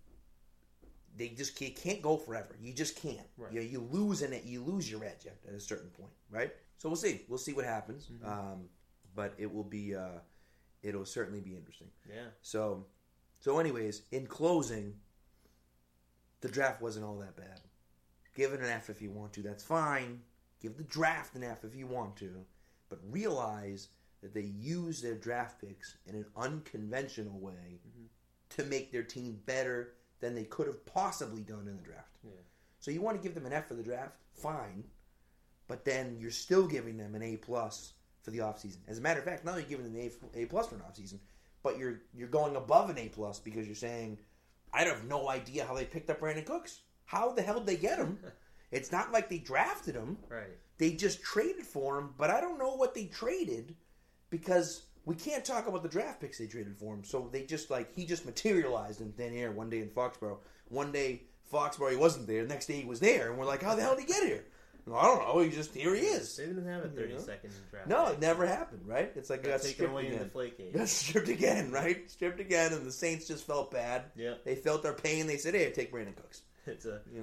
Speaker 1: you can't go forever. You just can't. Right. You lose in it. You lose your edge at a certain point, right? So we'll see. We'll see what happens. Mm-hmm. But it will be. It'll certainly be interesting.
Speaker 2: Yeah.
Speaker 1: So anyways, in closing, the draft wasn't all that bad. Give it an F if you want to. That's fine. Give the draft an F if you want to, but realize that they use their draft picks in an unconventional way to make their team better than they could have possibly done in the draft.
Speaker 2: Yeah.
Speaker 1: So you want to give them an F for the draft? Fine. But then you're still giving them an A+ for the offseason. As a matter of fact, not only giving them an A+ for an offseason, but you're going above an A+ because you're saying, I have no idea how they picked up Brandon Cooks. How the hell did they get him? It's not like they drafted him.
Speaker 2: Right.
Speaker 1: They just traded for him, but I don't know what they traded because we can't talk about the draft picks they traded for him. So they just he just materialized in thin air one day in Foxborough. One day Foxborough, he wasn't there. The next day he was there, and we're like, how the hell did he get here? I don't know. Here he is.
Speaker 2: They didn't have a 30-second draft.
Speaker 1: No, it never happened, right? It's like got stripped
Speaker 2: away
Speaker 1: again.
Speaker 2: In the Deflategate.
Speaker 1: Got stripped again, right? Stripped again, and the Saints just felt bad.
Speaker 2: Yeah.
Speaker 1: They felt their pain. They said, "Hey, take Brandon Cooks."
Speaker 2: It's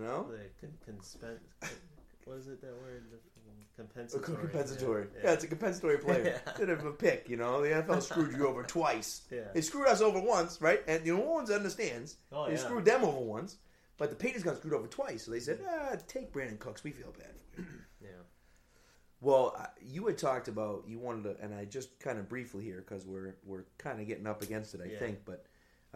Speaker 2: what is it? That word?
Speaker 1: Compensatory. Yeah, it's a compensatory player. Instead of a pick, the NFL screwed you over twice.
Speaker 2: Yeah.
Speaker 1: They screwed us over once, right? And New Orleans understands. They screwed them over once, but the Patriots got screwed over twice. So they said, take Brandon Cooks. We feel bad for you.
Speaker 2: Yeah.
Speaker 1: Well, you had talked about, you wanted to, and I just kind of briefly here, because we're kind of getting up against it, I think, but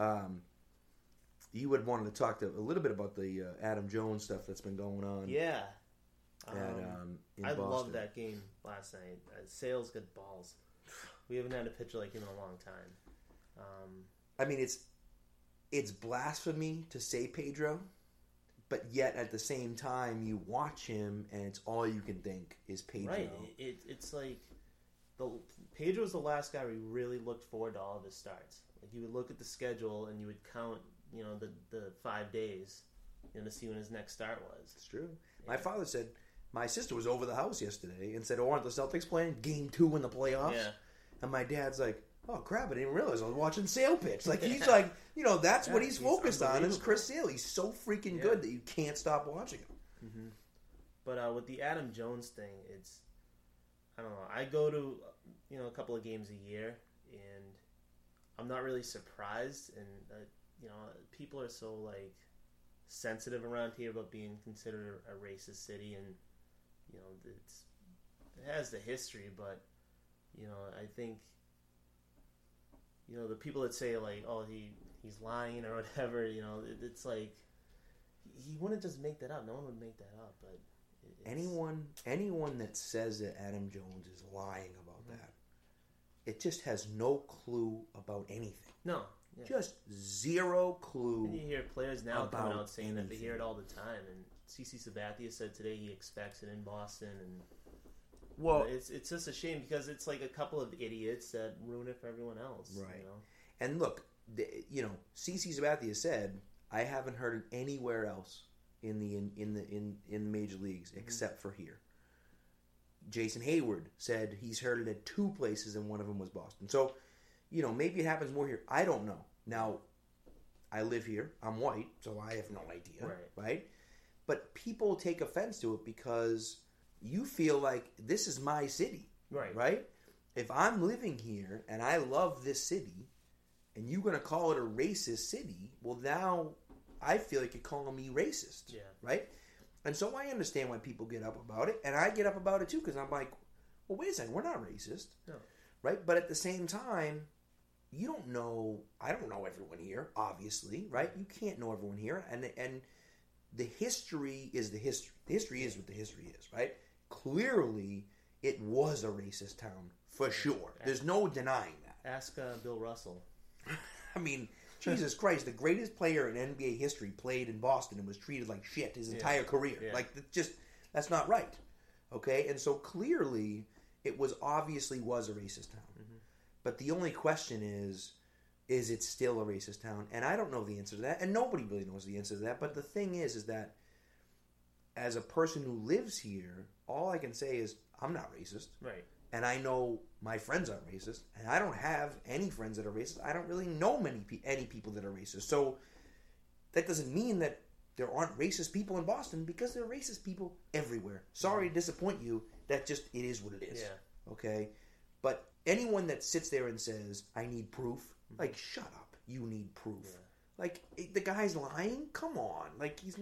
Speaker 1: you had wanted to talk a little bit about the Adam Jones stuff that's been going on.
Speaker 2: Yeah.
Speaker 1: In
Speaker 2: I
Speaker 1: Boston.
Speaker 2: loved that game last night. Sales good balls. We haven't had a pitcher like him in a long time.
Speaker 1: I mean, it's blasphemy to say Pedro, but yet at the same time you watch him and it's all you can think is Pedro.
Speaker 2: Right. It's like Pedro was the last guy we really looked forward to all of his starts. Like you would look at the schedule and you would count, the 5 days, to see when his next start was.
Speaker 1: It's true. Yeah. My father said my sister was over the house yesterday and said, "Oh, aren't the Celtics playing Game 2 in the playoffs?"
Speaker 2: Yeah.
Speaker 1: And my dad's like, "Oh crap! I didn't realize I was watching Sale pitch." Like he's like, that's what he's focused on is Chris Sale. He's so freaking good that you can't stop watching him.
Speaker 2: Mm-hmm. But with the Adam Jones thing, it's I don't know. I go to a couple of games a year, and I'm not really surprised. And people are so like sensitive around here about being considered a racist city, and it has the history, but I think the people that say like, oh, he's lying or whatever, it's like he wouldn't just make that up. No one would make that up. But
Speaker 1: anyone that says that Adam Jones is lying about that, it just has no clue about anything.
Speaker 2: No.
Speaker 1: Yeah. Just zero clue.
Speaker 2: And you hear players now coming out saying that they hear it all the time. And CC Sabathia said today he expects it in Boston. And well, it's just a shame because it's like a couple of idiots that ruin it for everyone else.
Speaker 1: Right. And look, CC Sabathia said, I haven't heard it anywhere else in the major leagues except for here. Jason Hayward said he's heard it at 2 places and one of them was Boston. So, maybe it happens more here. I don't know. Now, I live here. I'm white, so I have no idea. Right? But people take offense to it because you feel like this is my city. Right? If I'm living here and I love this city and you're going to call it a racist city, well, now I feel like you're calling me racist.
Speaker 2: Yeah.
Speaker 1: Right? And so I understand why people get up about it. And I get up about it too because I'm like, well, wait a second. We're not racist.
Speaker 2: No.
Speaker 1: Right? But at the same time, you don't know. I don't know everyone here, obviously, right? You can't know everyone here, and the history is the history. The history is what the history is, right? Clearly, it was a racist town for sure. There's no denying that.
Speaker 2: Ask Bill Russell.
Speaker 1: I mean, Jesus Christ, the greatest player in NBA history played in Boston and was treated like shit his entire career.
Speaker 2: Yeah.
Speaker 1: Like, that's not right. Okay, and so clearly, it was a racist town. But the only question is it still a racist town? And I don't know the answer to that, and nobody really knows the answer to that. But the thing is that as a person who lives here, all I can say is I'm not racist.
Speaker 2: Right.
Speaker 1: And I know my friends aren't racist, and I don't have any friends that are racist. I don't really know any people that are racist. So that doesn't mean that there aren't racist people in Boston, because there are racist people everywhere. Sorry to disappoint you. It is what it is.
Speaker 2: Yeah.
Speaker 1: Okay? But anyone that sits there and says, I need proof, like, shut up. You need proof. Yeah. Like, the guy's lying? Come on. Like, he's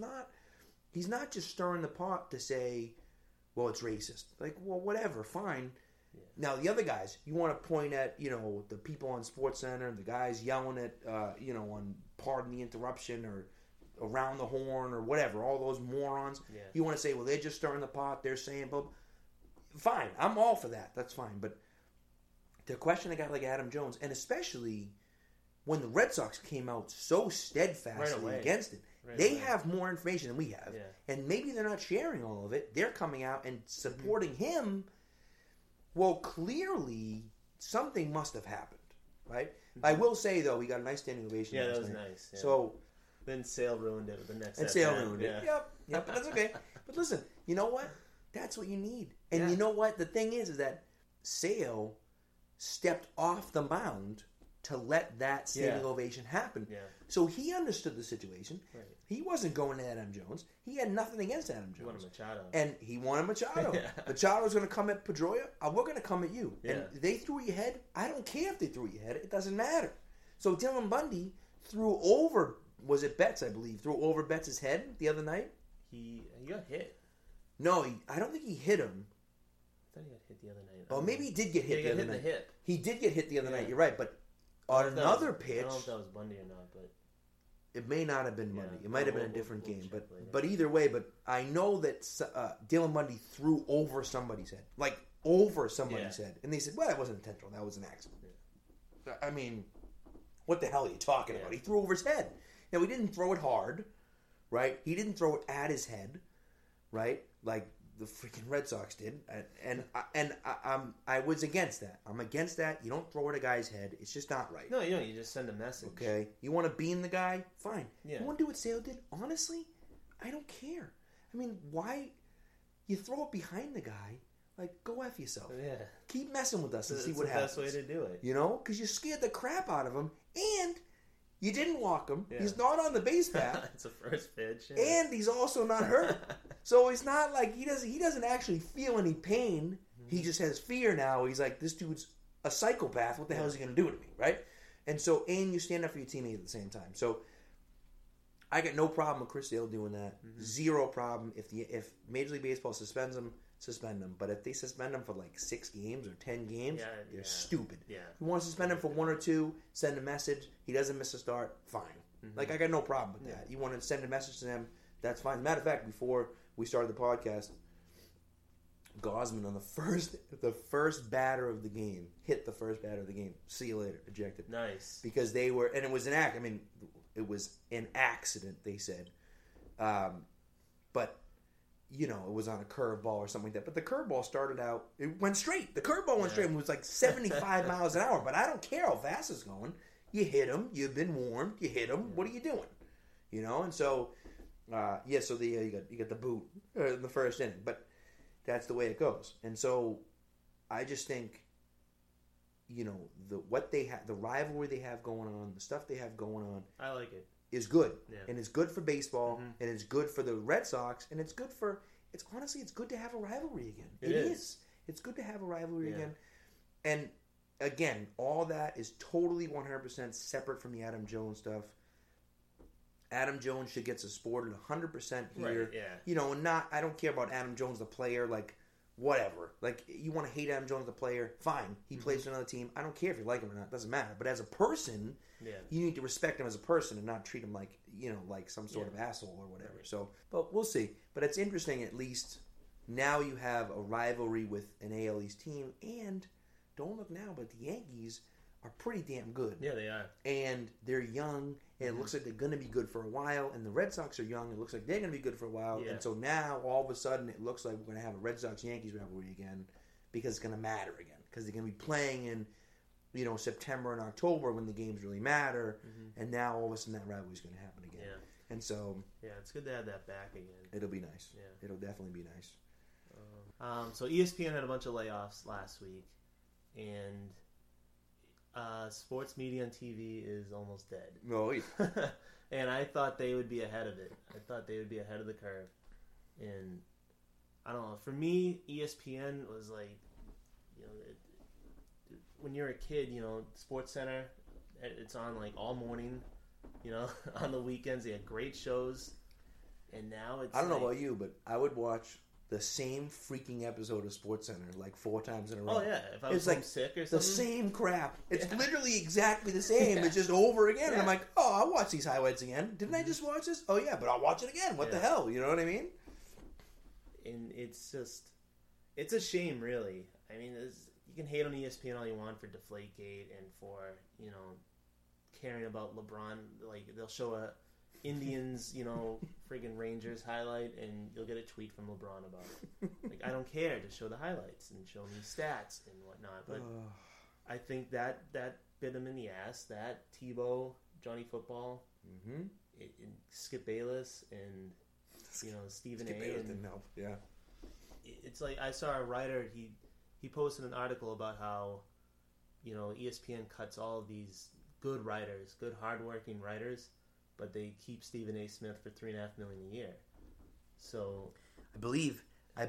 Speaker 1: not just stirring the pot to say, well, it's racist. Like, well, whatever, fine. Yeah. Now, the other guys, you want to point at, the people on SportsCenter, the guys yelling at, on Pardon the Interruption or Around the Horn or whatever, all those morons.
Speaker 2: Yeah.
Speaker 1: You want to say, well, they're just stirring the pot, they're saying, blah, blah. Fine, I'm all for that. That's fine. But to question a guy like Adam Jones, and especially when the Red Sox came out so steadfastly against it, they have more information than we have.
Speaker 2: Yeah.
Speaker 1: And maybe they're not sharing all of it. They're coming out and supporting him. Well, clearly, something must have happened, right? I will say, though, we got a nice standing ovation.
Speaker 2: Yeah, that was nice. Yeah.
Speaker 1: So
Speaker 2: then Sale ruined it with the next.
Speaker 1: And Sale ruined it. Yep, but that's okay. But listen, you know what? That's what you need. And you know what? The thing is that Sale stepped off the mound to let that standing ovation happen.
Speaker 2: Yeah.
Speaker 1: So he understood the situation.
Speaker 2: Right.
Speaker 1: He wasn't going to Adam Jones. He had nothing against Adam Jones.
Speaker 2: He wanted Machado.
Speaker 1: And he wanted Machado. Machado's going to come at Pedroia. We're going to come at you.
Speaker 2: Yeah.
Speaker 1: And they threw your head. I don't care if they threw your head. It doesn't matter. So Dylan Bundy threw over, was it Betts, I believe, threw over Betts' head the other night?
Speaker 2: He got hit.
Speaker 1: No, I don't think he hit him.
Speaker 2: I thought he got hit the other night.
Speaker 1: Oh, maybe he did get hit the other night.
Speaker 2: The hip.
Speaker 1: He did get hit the other night. You're right, but on another pitch,
Speaker 2: I don't know if that was Bundy or not, but
Speaker 1: it may not have been Bundy. It might have been a different game, but either way. But I know that Dylan Bundy threw over somebody's head, like over somebody's head, and they said, "Well, that wasn't intentional. That was an accident." Yeah. I mean, what the hell are you talking about? He threw over his head. Now he didn't throw it hard, right? He didn't throw it at his head, right? Like the freaking Red Sox did, I was against that. I'm against that. You don't throw it at a guy's head. It's just not right.
Speaker 2: No, you don't. You just send a message.
Speaker 1: Okay, you want to bean the guy? Fine.
Speaker 2: Yeah.
Speaker 1: You want to do what Sale did? Honestly, I don't care. I mean, why you throw it behind the guy? Like, go F yourself.
Speaker 2: Yeah.
Speaker 1: Keep messing with us and see
Speaker 2: It's
Speaker 1: what
Speaker 2: the
Speaker 1: happens.
Speaker 2: best way to do it.
Speaker 1: You know, because you scared the crap out of him, and you didn't walk him.
Speaker 2: Yeah.
Speaker 1: He's not on the base path.
Speaker 2: It's a first pitch. Yeah.
Speaker 1: And he's also not hurt. So it's not like he doesn't actually feel any pain. He just has fear now. He's like, this dude's a psychopath. What the hell is he going to do to me, right? And so, and you stand up for your teammate at the same time. So I got no problem with Chris Sale doing that. Zero problem. If Major League Baseball suspends him, suspend him. But if they suspend him for like 6 games or 10 games, they're stupid.
Speaker 2: Yeah.
Speaker 1: You want to suspend him for 1 or 2, send a message. He doesn't miss a start, fine. Like, I got no problem with that. You want to send a message to him, that's fine. As a matter of fact, before we started the podcast, Gosman on the first batter of the game, hit the first batter of the game. See you later, ejected.
Speaker 2: Nice.
Speaker 1: Because they were, and it was an act. I mean, it was an accident, they said. But, you know, it was on a curveball or something like that. But the curveball started out, it went straight. The curveball went straight and was like 75 miles an hour. But I don't care how fast it's going. You hit him. You've been warned. You hit him. What are you doing? You know, and so, so you got the boot in the first inning. But that's the way it goes. And so I just think, you know, the rivalry they have going on, the stuff they have going on,
Speaker 2: I like it.
Speaker 1: is good.
Speaker 2: Yeah.
Speaker 1: And it's good for baseball, and it's good for the Red Sox, and it's good for, honestly, it's good to have a rivalry again. It is. It's good to have a rivalry again. And again, all that is totally 100% separate from the Adam Jones stuff. Adam Jones should get supported 100% here.
Speaker 2: Right, yeah.
Speaker 1: You know, and I don't care about Adam Jones the player, like, whatever. Like, you want to hate Adam Jones the player, fine. He plays for another team. I don't care if you like him or not. It doesn't matter. But as a person, you need to respect him as a person and not treat him like, you know, like some sort of asshole or whatever. Right. So, but we'll see. But it's interesting, at least, now you have a rivalry with an AL East team, and don't look now, but the Yankees are pretty damn good.
Speaker 2: Yeah, they are.
Speaker 1: And they're young, and it looks like they're going to be good for a while. And the Red Sox are young, and it looks like they're going to be good for a while.
Speaker 2: Yeah.
Speaker 1: And so now, all of a sudden, it looks like we're going to have a Red Sox-Yankees rivalry again, because it's going to matter again. Because they're going to be playing in, you know, September and October when the games really matter. And now, all of a sudden, that rivalry is going to happen again.
Speaker 2: Yeah.
Speaker 1: And so...
Speaker 2: yeah, it's good to have that back again.
Speaker 1: It'll be nice.
Speaker 2: Yeah.
Speaker 1: It'll definitely be nice.
Speaker 2: So ESPN had a bunch of layoffs last week, and sports media and TV is almost dead.
Speaker 1: Oh, yeah.
Speaker 2: And I thought they would be ahead of it. I thought they would be ahead of the curve. And I don't know. For me, ESPN was like, you know, when you're a kid, you know, Sports Center, it's on like all morning. You know, on the weekends they had great shows. And now it's
Speaker 1: I don't know about you, but I would watch the same freaking episode of Sports Center like 4 times in a row.
Speaker 2: Oh yeah, if I was
Speaker 1: like
Speaker 2: sick or something.
Speaker 1: The same crap. It's literally exactly the same. It's just over again. And I'm like, oh, I'll watch these highlights again. Didn't I just watch this? Oh yeah, but I'll watch it again. What the hell? You know what I mean?
Speaker 2: And it's just, it's a shame, really. I mean, you can hate on ESPN all you want for Deflategate and for, you know, caring about LeBron. Like, they'll show a Indians, you know, friggin' Rangers highlight, and you'll get a tweet from LeBron about it. Like, I don't care. Just show the highlights and show me stats and whatnot. But I think that bit him in the ass. That Tebow, Johnny Football, Skip Bayless, and you know Stephen
Speaker 1: Skip
Speaker 2: A.
Speaker 1: Bayless
Speaker 2: and
Speaker 1: didn't help. Yeah,
Speaker 2: it's like I saw a writer. He posted an article about how, you know, ESPN cuts all of these good writers, good hardworking writers, but they keep Stephen A. Smith for $3.5 million a year. So
Speaker 1: I believe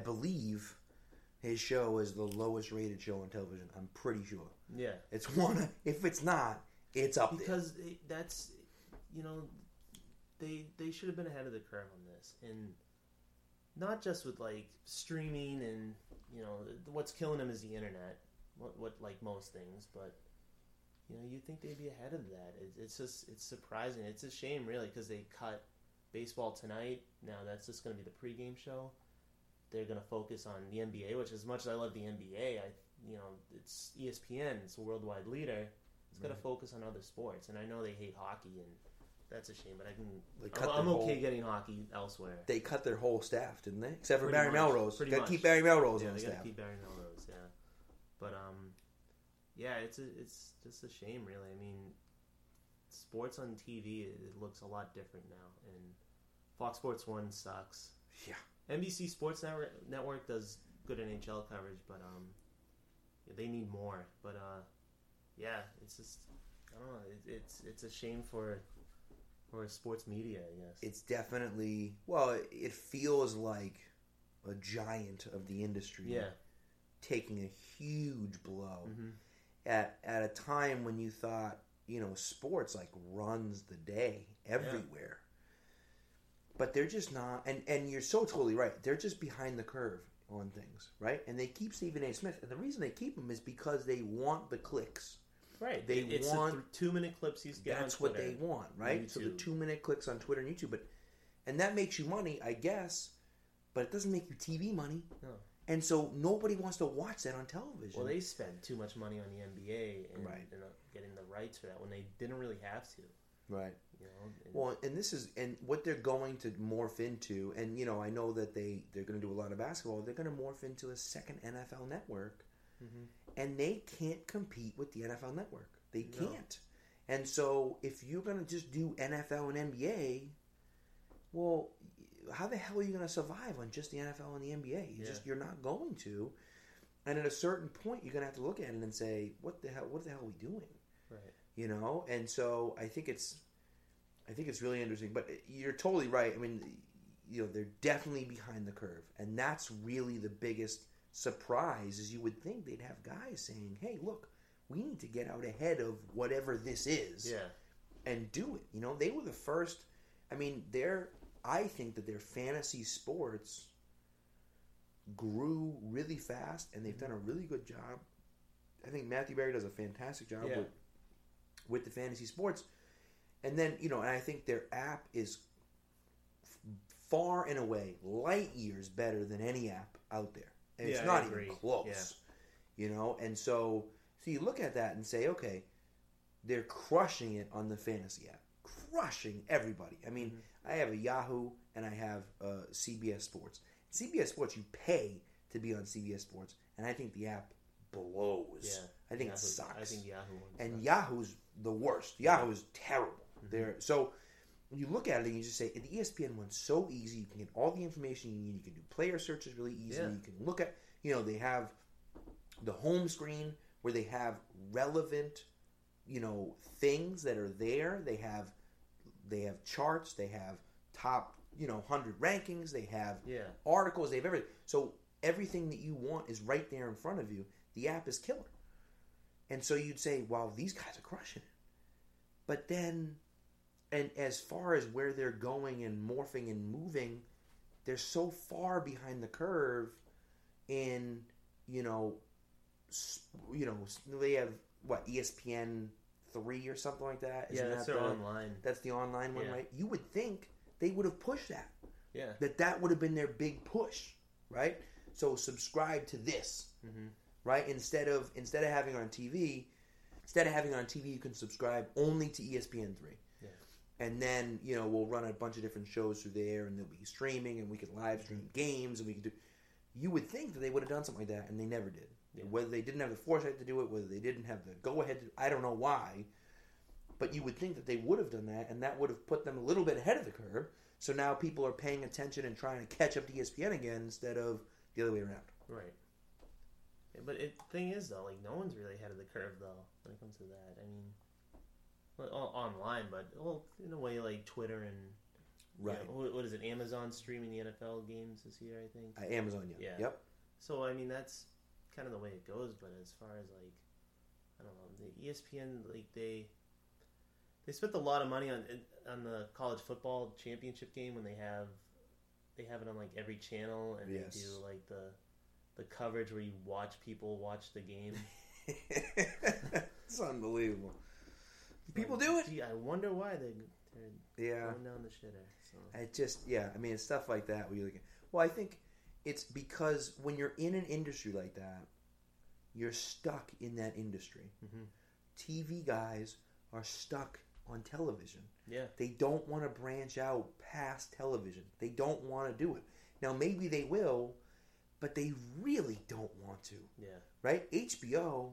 Speaker 1: his show is the lowest rated show on television. I'm pretty sure.
Speaker 2: Yeah,
Speaker 1: it's one. If it's not, it's up
Speaker 2: because that's, you know, they should have been ahead of the curve on this, and not just with like streaming and, you know, what's killing them is the internet. What like most things, but. You know, you'd think they'd be ahead of that. It's surprising. It's a shame, really, because they cut Baseball Tonight. Now that's just going to be the pregame show. They're going to focus on the NBA, which, as much as I love the NBA, it's ESPN. It's a worldwide leader. It's got to focus on other sports. And I know they hate hockey, and that's a shame. But
Speaker 1: They
Speaker 2: I'm okay getting hockey elsewhere.
Speaker 1: They cut their whole staff, didn't they? Except for
Speaker 2: Pretty
Speaker 1: Barry
Speaker 2: much,
Speaker 1: Melrose.
Speaker 2: pretty
Speaker 1: Got to
Speaker 2: much.
Speaker 1: keep Barry Melrose
Speaker 2: Yeah,
Speaker 1: on the
Speaker 2: they got
Speaker 1: staff.
Speaker 2: to keep Barry Melrose. Yeah, but yeah, it's just a shame, really. I mean, sports on TV it looks a lot different now, and Fox Sports 1 sucks.
Speaker 1: Yeah.
Speaker 2: NBC Sports Network does good NHL coverage, but yeah, they need more. But yeah, it's just I don't know. It's a shame for sports media, I guess.
Speaker 1: It's definitely it feels like a giant of the industry. Taking a huge blow at a time when you thought sports like runs the day everywhere. But they're just not, and you're so totally right. They're just behind the curve on things, right? And they keep Stephen A. Smith, and the reason they keep him is because they want the clicks.
Speaker 2: Right.
Speaker 1: It's
Speaker 2: want 2-minute clips he's getting.
Speaker 1: That's what they want, right? YouTube. So the 2-minute clicks on Twitter and YouTube, and that makes you money, I guess, but it doesn't make you TV money.
Speaker 2: No.
Speaker 1: And so nobody wants to watch that on television.
Speaker 2: Well, they spent too much money on the NBA and,
Speaker 1: right.
Speaker 2: and getting the rights for that when they didn't really have to.
Speaker 1: Right. And what they're going to morph into, and I know that they're going to do a lot of basketball. They're going to morph into a second NFL network, and they can't compete with the NFL network. They can't. And so if you're going to just do NFL and NBA, well, how the hell are you going to survive on just the NFL and the NBA? You're not going to. And at a certain point, you're going to have to look at it and say, what the hell are we doing?
Speaker 2: Right.
Speaker 1: And so I think it's really interesting. But you're totally right. I mean, they're definitely behind the curve, and that's really the biggest surprise. Is you would think they'd have guys saying, "Hey, look, we need to get out ahead of whatever this is, and do it." They were the first. I mean, I think that their fantasy sports grew really fast, and they've done a really good job. I think Matthew Berry does a fantastic job with the fantasy sports. And then, and I think their app is far and away, light years better than any app out there. And it's not even close. And so you look at that and say, okay, they're crushing it on the fantasy app. Crushing everybody. I mean, I have a Yahoo and I have CBS Sports. CBS Sports, you pay to be on CBS Sports, and I think the app blows.
Speaker 2: Yeah.
Speaker 1: I think it sucks.
Speaker 2: I think Yahoo
Speaker 1: and sucks. Yahoo's the worst. Yahoo is terrible. So you look at it and you just say, the ESPN one's so easy. You can get all the information you need. You can do player searches really easily. You can look at, they have the home screen where they have relevant, things that are there. They have charts. They have top, 100 rankings. They have articles. They have everything. So everything that you want is right there in front of you. The app is killer. And so you'd say, wow, these guys are crushing it. But then, and as far as where they're going and morphing and moving, they're so far behind the curve in, they have, ESPN 3 or something like that?
Speaker 2: Isn't that's their online.
Speaker 1: That's the online one, right? You would think they would have pushed that.
Speaker 2: Yeah.
Speaker 1: That would have been their big push, right? So subscribe to this, right? Instead of having on TV, you can subscribe only to ESPN 3.
Speaker 2: Yeah.
Speaker 1: And then, we'll run a bunch of different shows through there, and there'll be streaming, and we can live stream games, and we can do. You would think that they would have done something like that, and they never did. Yeah. Whether they didn't have the foresight to do it, whether they didn't have the go-ahead, I don't know why. But you would think that they would have done that, and that would have put them a little bit ahead of the curve. So now people are paying attention and trying to catch up to ESPN again instead of the other way around.
Speaker 2: Right. Yeah, but the thing is, though, no one's really ahead of the curve, though, when it comes to that. I mean, online, but, in a way, like Twitter and...
Speaker 1: Right.
Speaker 2: What is it? Amazon streaming the NFL games this year, I think?
Speaker 1: Amazon, yeah. Yep.
Speaker 2: So, I mean, that's kind of the way it goes, but as far as, I don't know, the ESPN, they spent a lot of money on the college football championship game when they have it on, every channel, and they do, the coverage where you watch people watch the game.
Speaker 1: It's unbelievable. People do it.
Speaker 2: Gee, I wonder why they're going down the shitter. So.
Speaker 1: It just, I mean, it's stuff like that where you're like, well, I think it's because when you're in an industry like that, you're stuck in that industry. TV guys are stuck on television.
Speaker 2: Yeah.
Speaker 1: They don't want to branch out past television. They don't want to do it. Now, maybe they will, but they really don't want to.
Speaker 2: Yeah.
Speaker 1: Right? HBO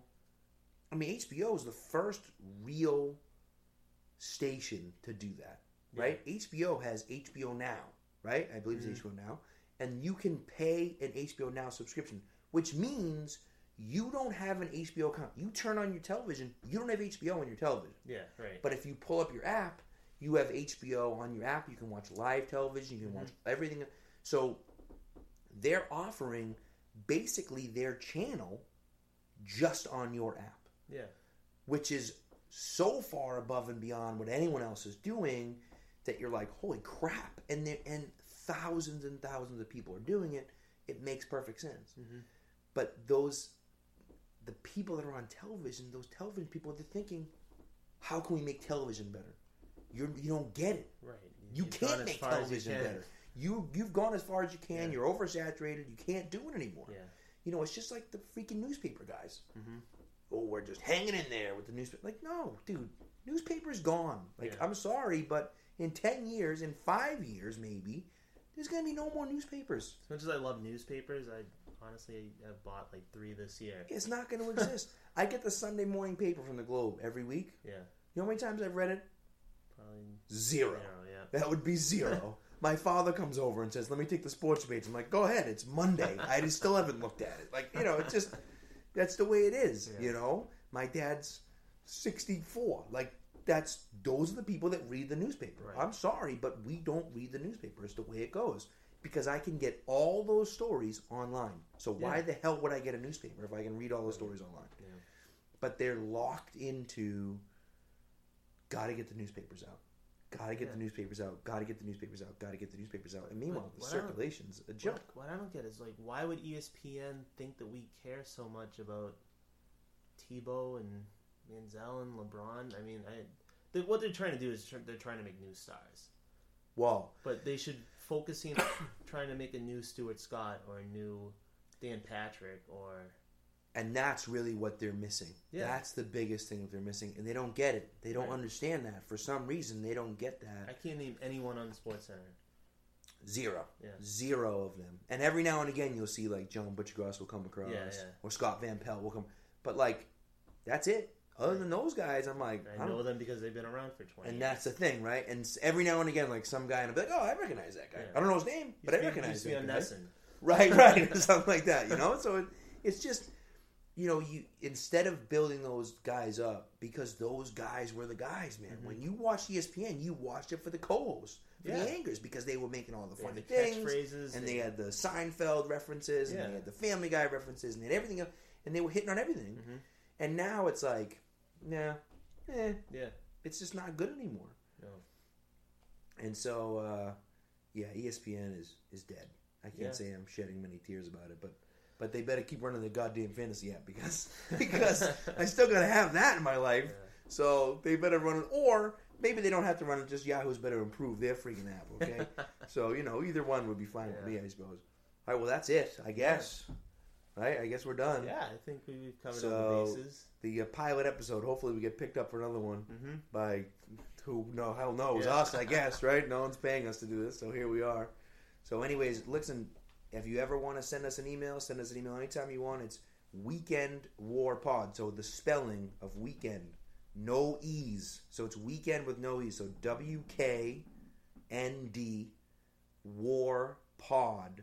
Speaker 1: is the first real station to do that. Right? HBO has HBO Now. Right? I believe it's HBO Now. And you can pay an HBO Now subscription, which means you don't have an HBO account. You turn on your television, you don't have HBO on your television.
Speaker 2: Yeah, right.
Speaker 1: But if you pull up your app, you have HBO on your app. You can watch live television. You can watch everything. So they're offering basically their channel just on your app.
Speaker 2: Yeah.
Speaker 1: Which is so far above and beyond what anyone else is doing that you're like, holy crap. And thousands and thousands of people are doing it. It makes perfect sense. Mm-hmm. But the people that are on television, those television people, they're thinking, how can we make television better? You don't get it.
Speaker 2: Right.
Speaker 1: You can't make television better. You've gone as far as you can. Yeah. You're oversaturated. You can't do it anymore. Yeah. It's just like the freaking newspaper guys. Mm-hmm. Oh, we're just hanging in there with the newspaper. Like, no, dude, newspaper's gone. Like, I'm sorry, but in 10 years, in 5 years maybe, there's going to be no more newspapers.
Speaker 2: As much as I love newspapers, I bought like 3 this year.
Speaker 1: It's not going to exist. I get the Sunday morning paper from the Globe every week.
Speaker 2: Yeah.
Speaker 1: You know how many times I've read it?
Speaker 2: Probably
Speaker 1: 0.
Speaker 2: Yeah.
Speaker 1: That would be 0. My father comes over and says, let me take the sports page. I'm like, go ahead. It's Monday. I still haven't looked at it. Like, it's just, that's the way it is, My dad's 64. Like, those are the people that read the newspaper. Right. I'm sorry, but we don't read the newspaper. It's the way it goes. Because I can get all those stories online. So why the hell would I get a newspaper if I can read all those stories online? Yeah. But they're locked into, got to get the newspapers out. Got to get the newspapers out. Got to get the newspapers out. Got to get the newspapers out. And meanwhile, the circulation's a joke.
Speaker 2: What I don't get is, like, why would ESPN think that we care so much about Tebow and Manziel and LeBron? I mean, what they're trying to do is they're trying to make new stars.
Speaker 1: Well,
Speaker 2: but they should focus on trying to make a new Stuart Scott or a new Dan Patrick
Speaker 1: And that's really what they're missing. Yeah. That's the biggest thing that they're missing. And they don't get it. They don't understand that. For some reason, they don't get that.
Speaker 2: I can't name anyone on SportsCenter.
Speaker 1: 0. Yeah. 0 of them. And every now and again, you'll see, like, Joan Butchergross will come across. Yeah. Or Scott Van Pelt will come. But, like, that's it. Other than those guys, I'm like...
Speaker 2: I know them because they've been around for 20 years.
Speaker 1: And that's the thing, right? And every now and again, like, some guy, and I'll be like, oh, I recognize that guy. Yeah. I don't know his name, but I recognize that guy. Right. Something like that, So it's just... you instead of building those guys up, because those guys were the guys, man. Mm-hmm. When you watched ESPN, you watched it for the co-hosts, for the anchors, because they were making all the funny things,
Speaker 2: catchphrases,
Speaker 1: and they had the Seinfeld references, and they had the Family Guy references, and they had everything else, and they were hitting on everything. Mm-hmm. And now it's like, it's just not good anymore. No. And so, ESPN is dead. I can't say I'm shedding many tears about it, but they better keep running the goddamn fantasy app because I still gotta have that in my life. Yeah. So they better run it, or maybe they don't have to run it. Just Yahoo's better improve their freaking app. Okay, so either one would be fine with me, I suppose. All right, well that's it, I guess. Yeah. Right, I guess we're done.
Speaker 2: Yeah, I think we've covered all the bases.
Speaker 1: The pilot episode. Hopefully, we get picked up for another one by hell knows us. I guess, right? No one's paying us to do this, so here we are. So, anyways, listen. If you ever want to send us an email anytime you want. It's Weekend War Pod. So the spelling of weekend, no E's. So it's weekend with no E's. So WKND War Pod,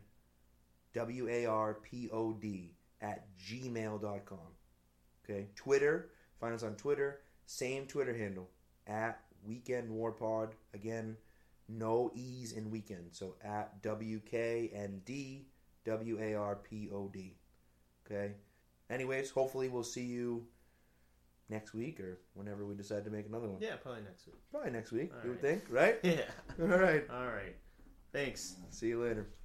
Speaker 1: WARPOD @gmail.com. Okay. Twitter. Find us on Twitter. Same Twitter handle @Weekend War Pod. Again. No E's in weekend. So @WKND WARPOD. Okay. Anyways, hopefully we'll see you next week or whenever we decide to make another one.
Speaker 2: Yeah, probably next week.
Speaker 1: All you would think, right?
Speaker 2: Yeah.
Speaker 1: All right.
Speaker 2: Thanks.
Speaker 1: See you later.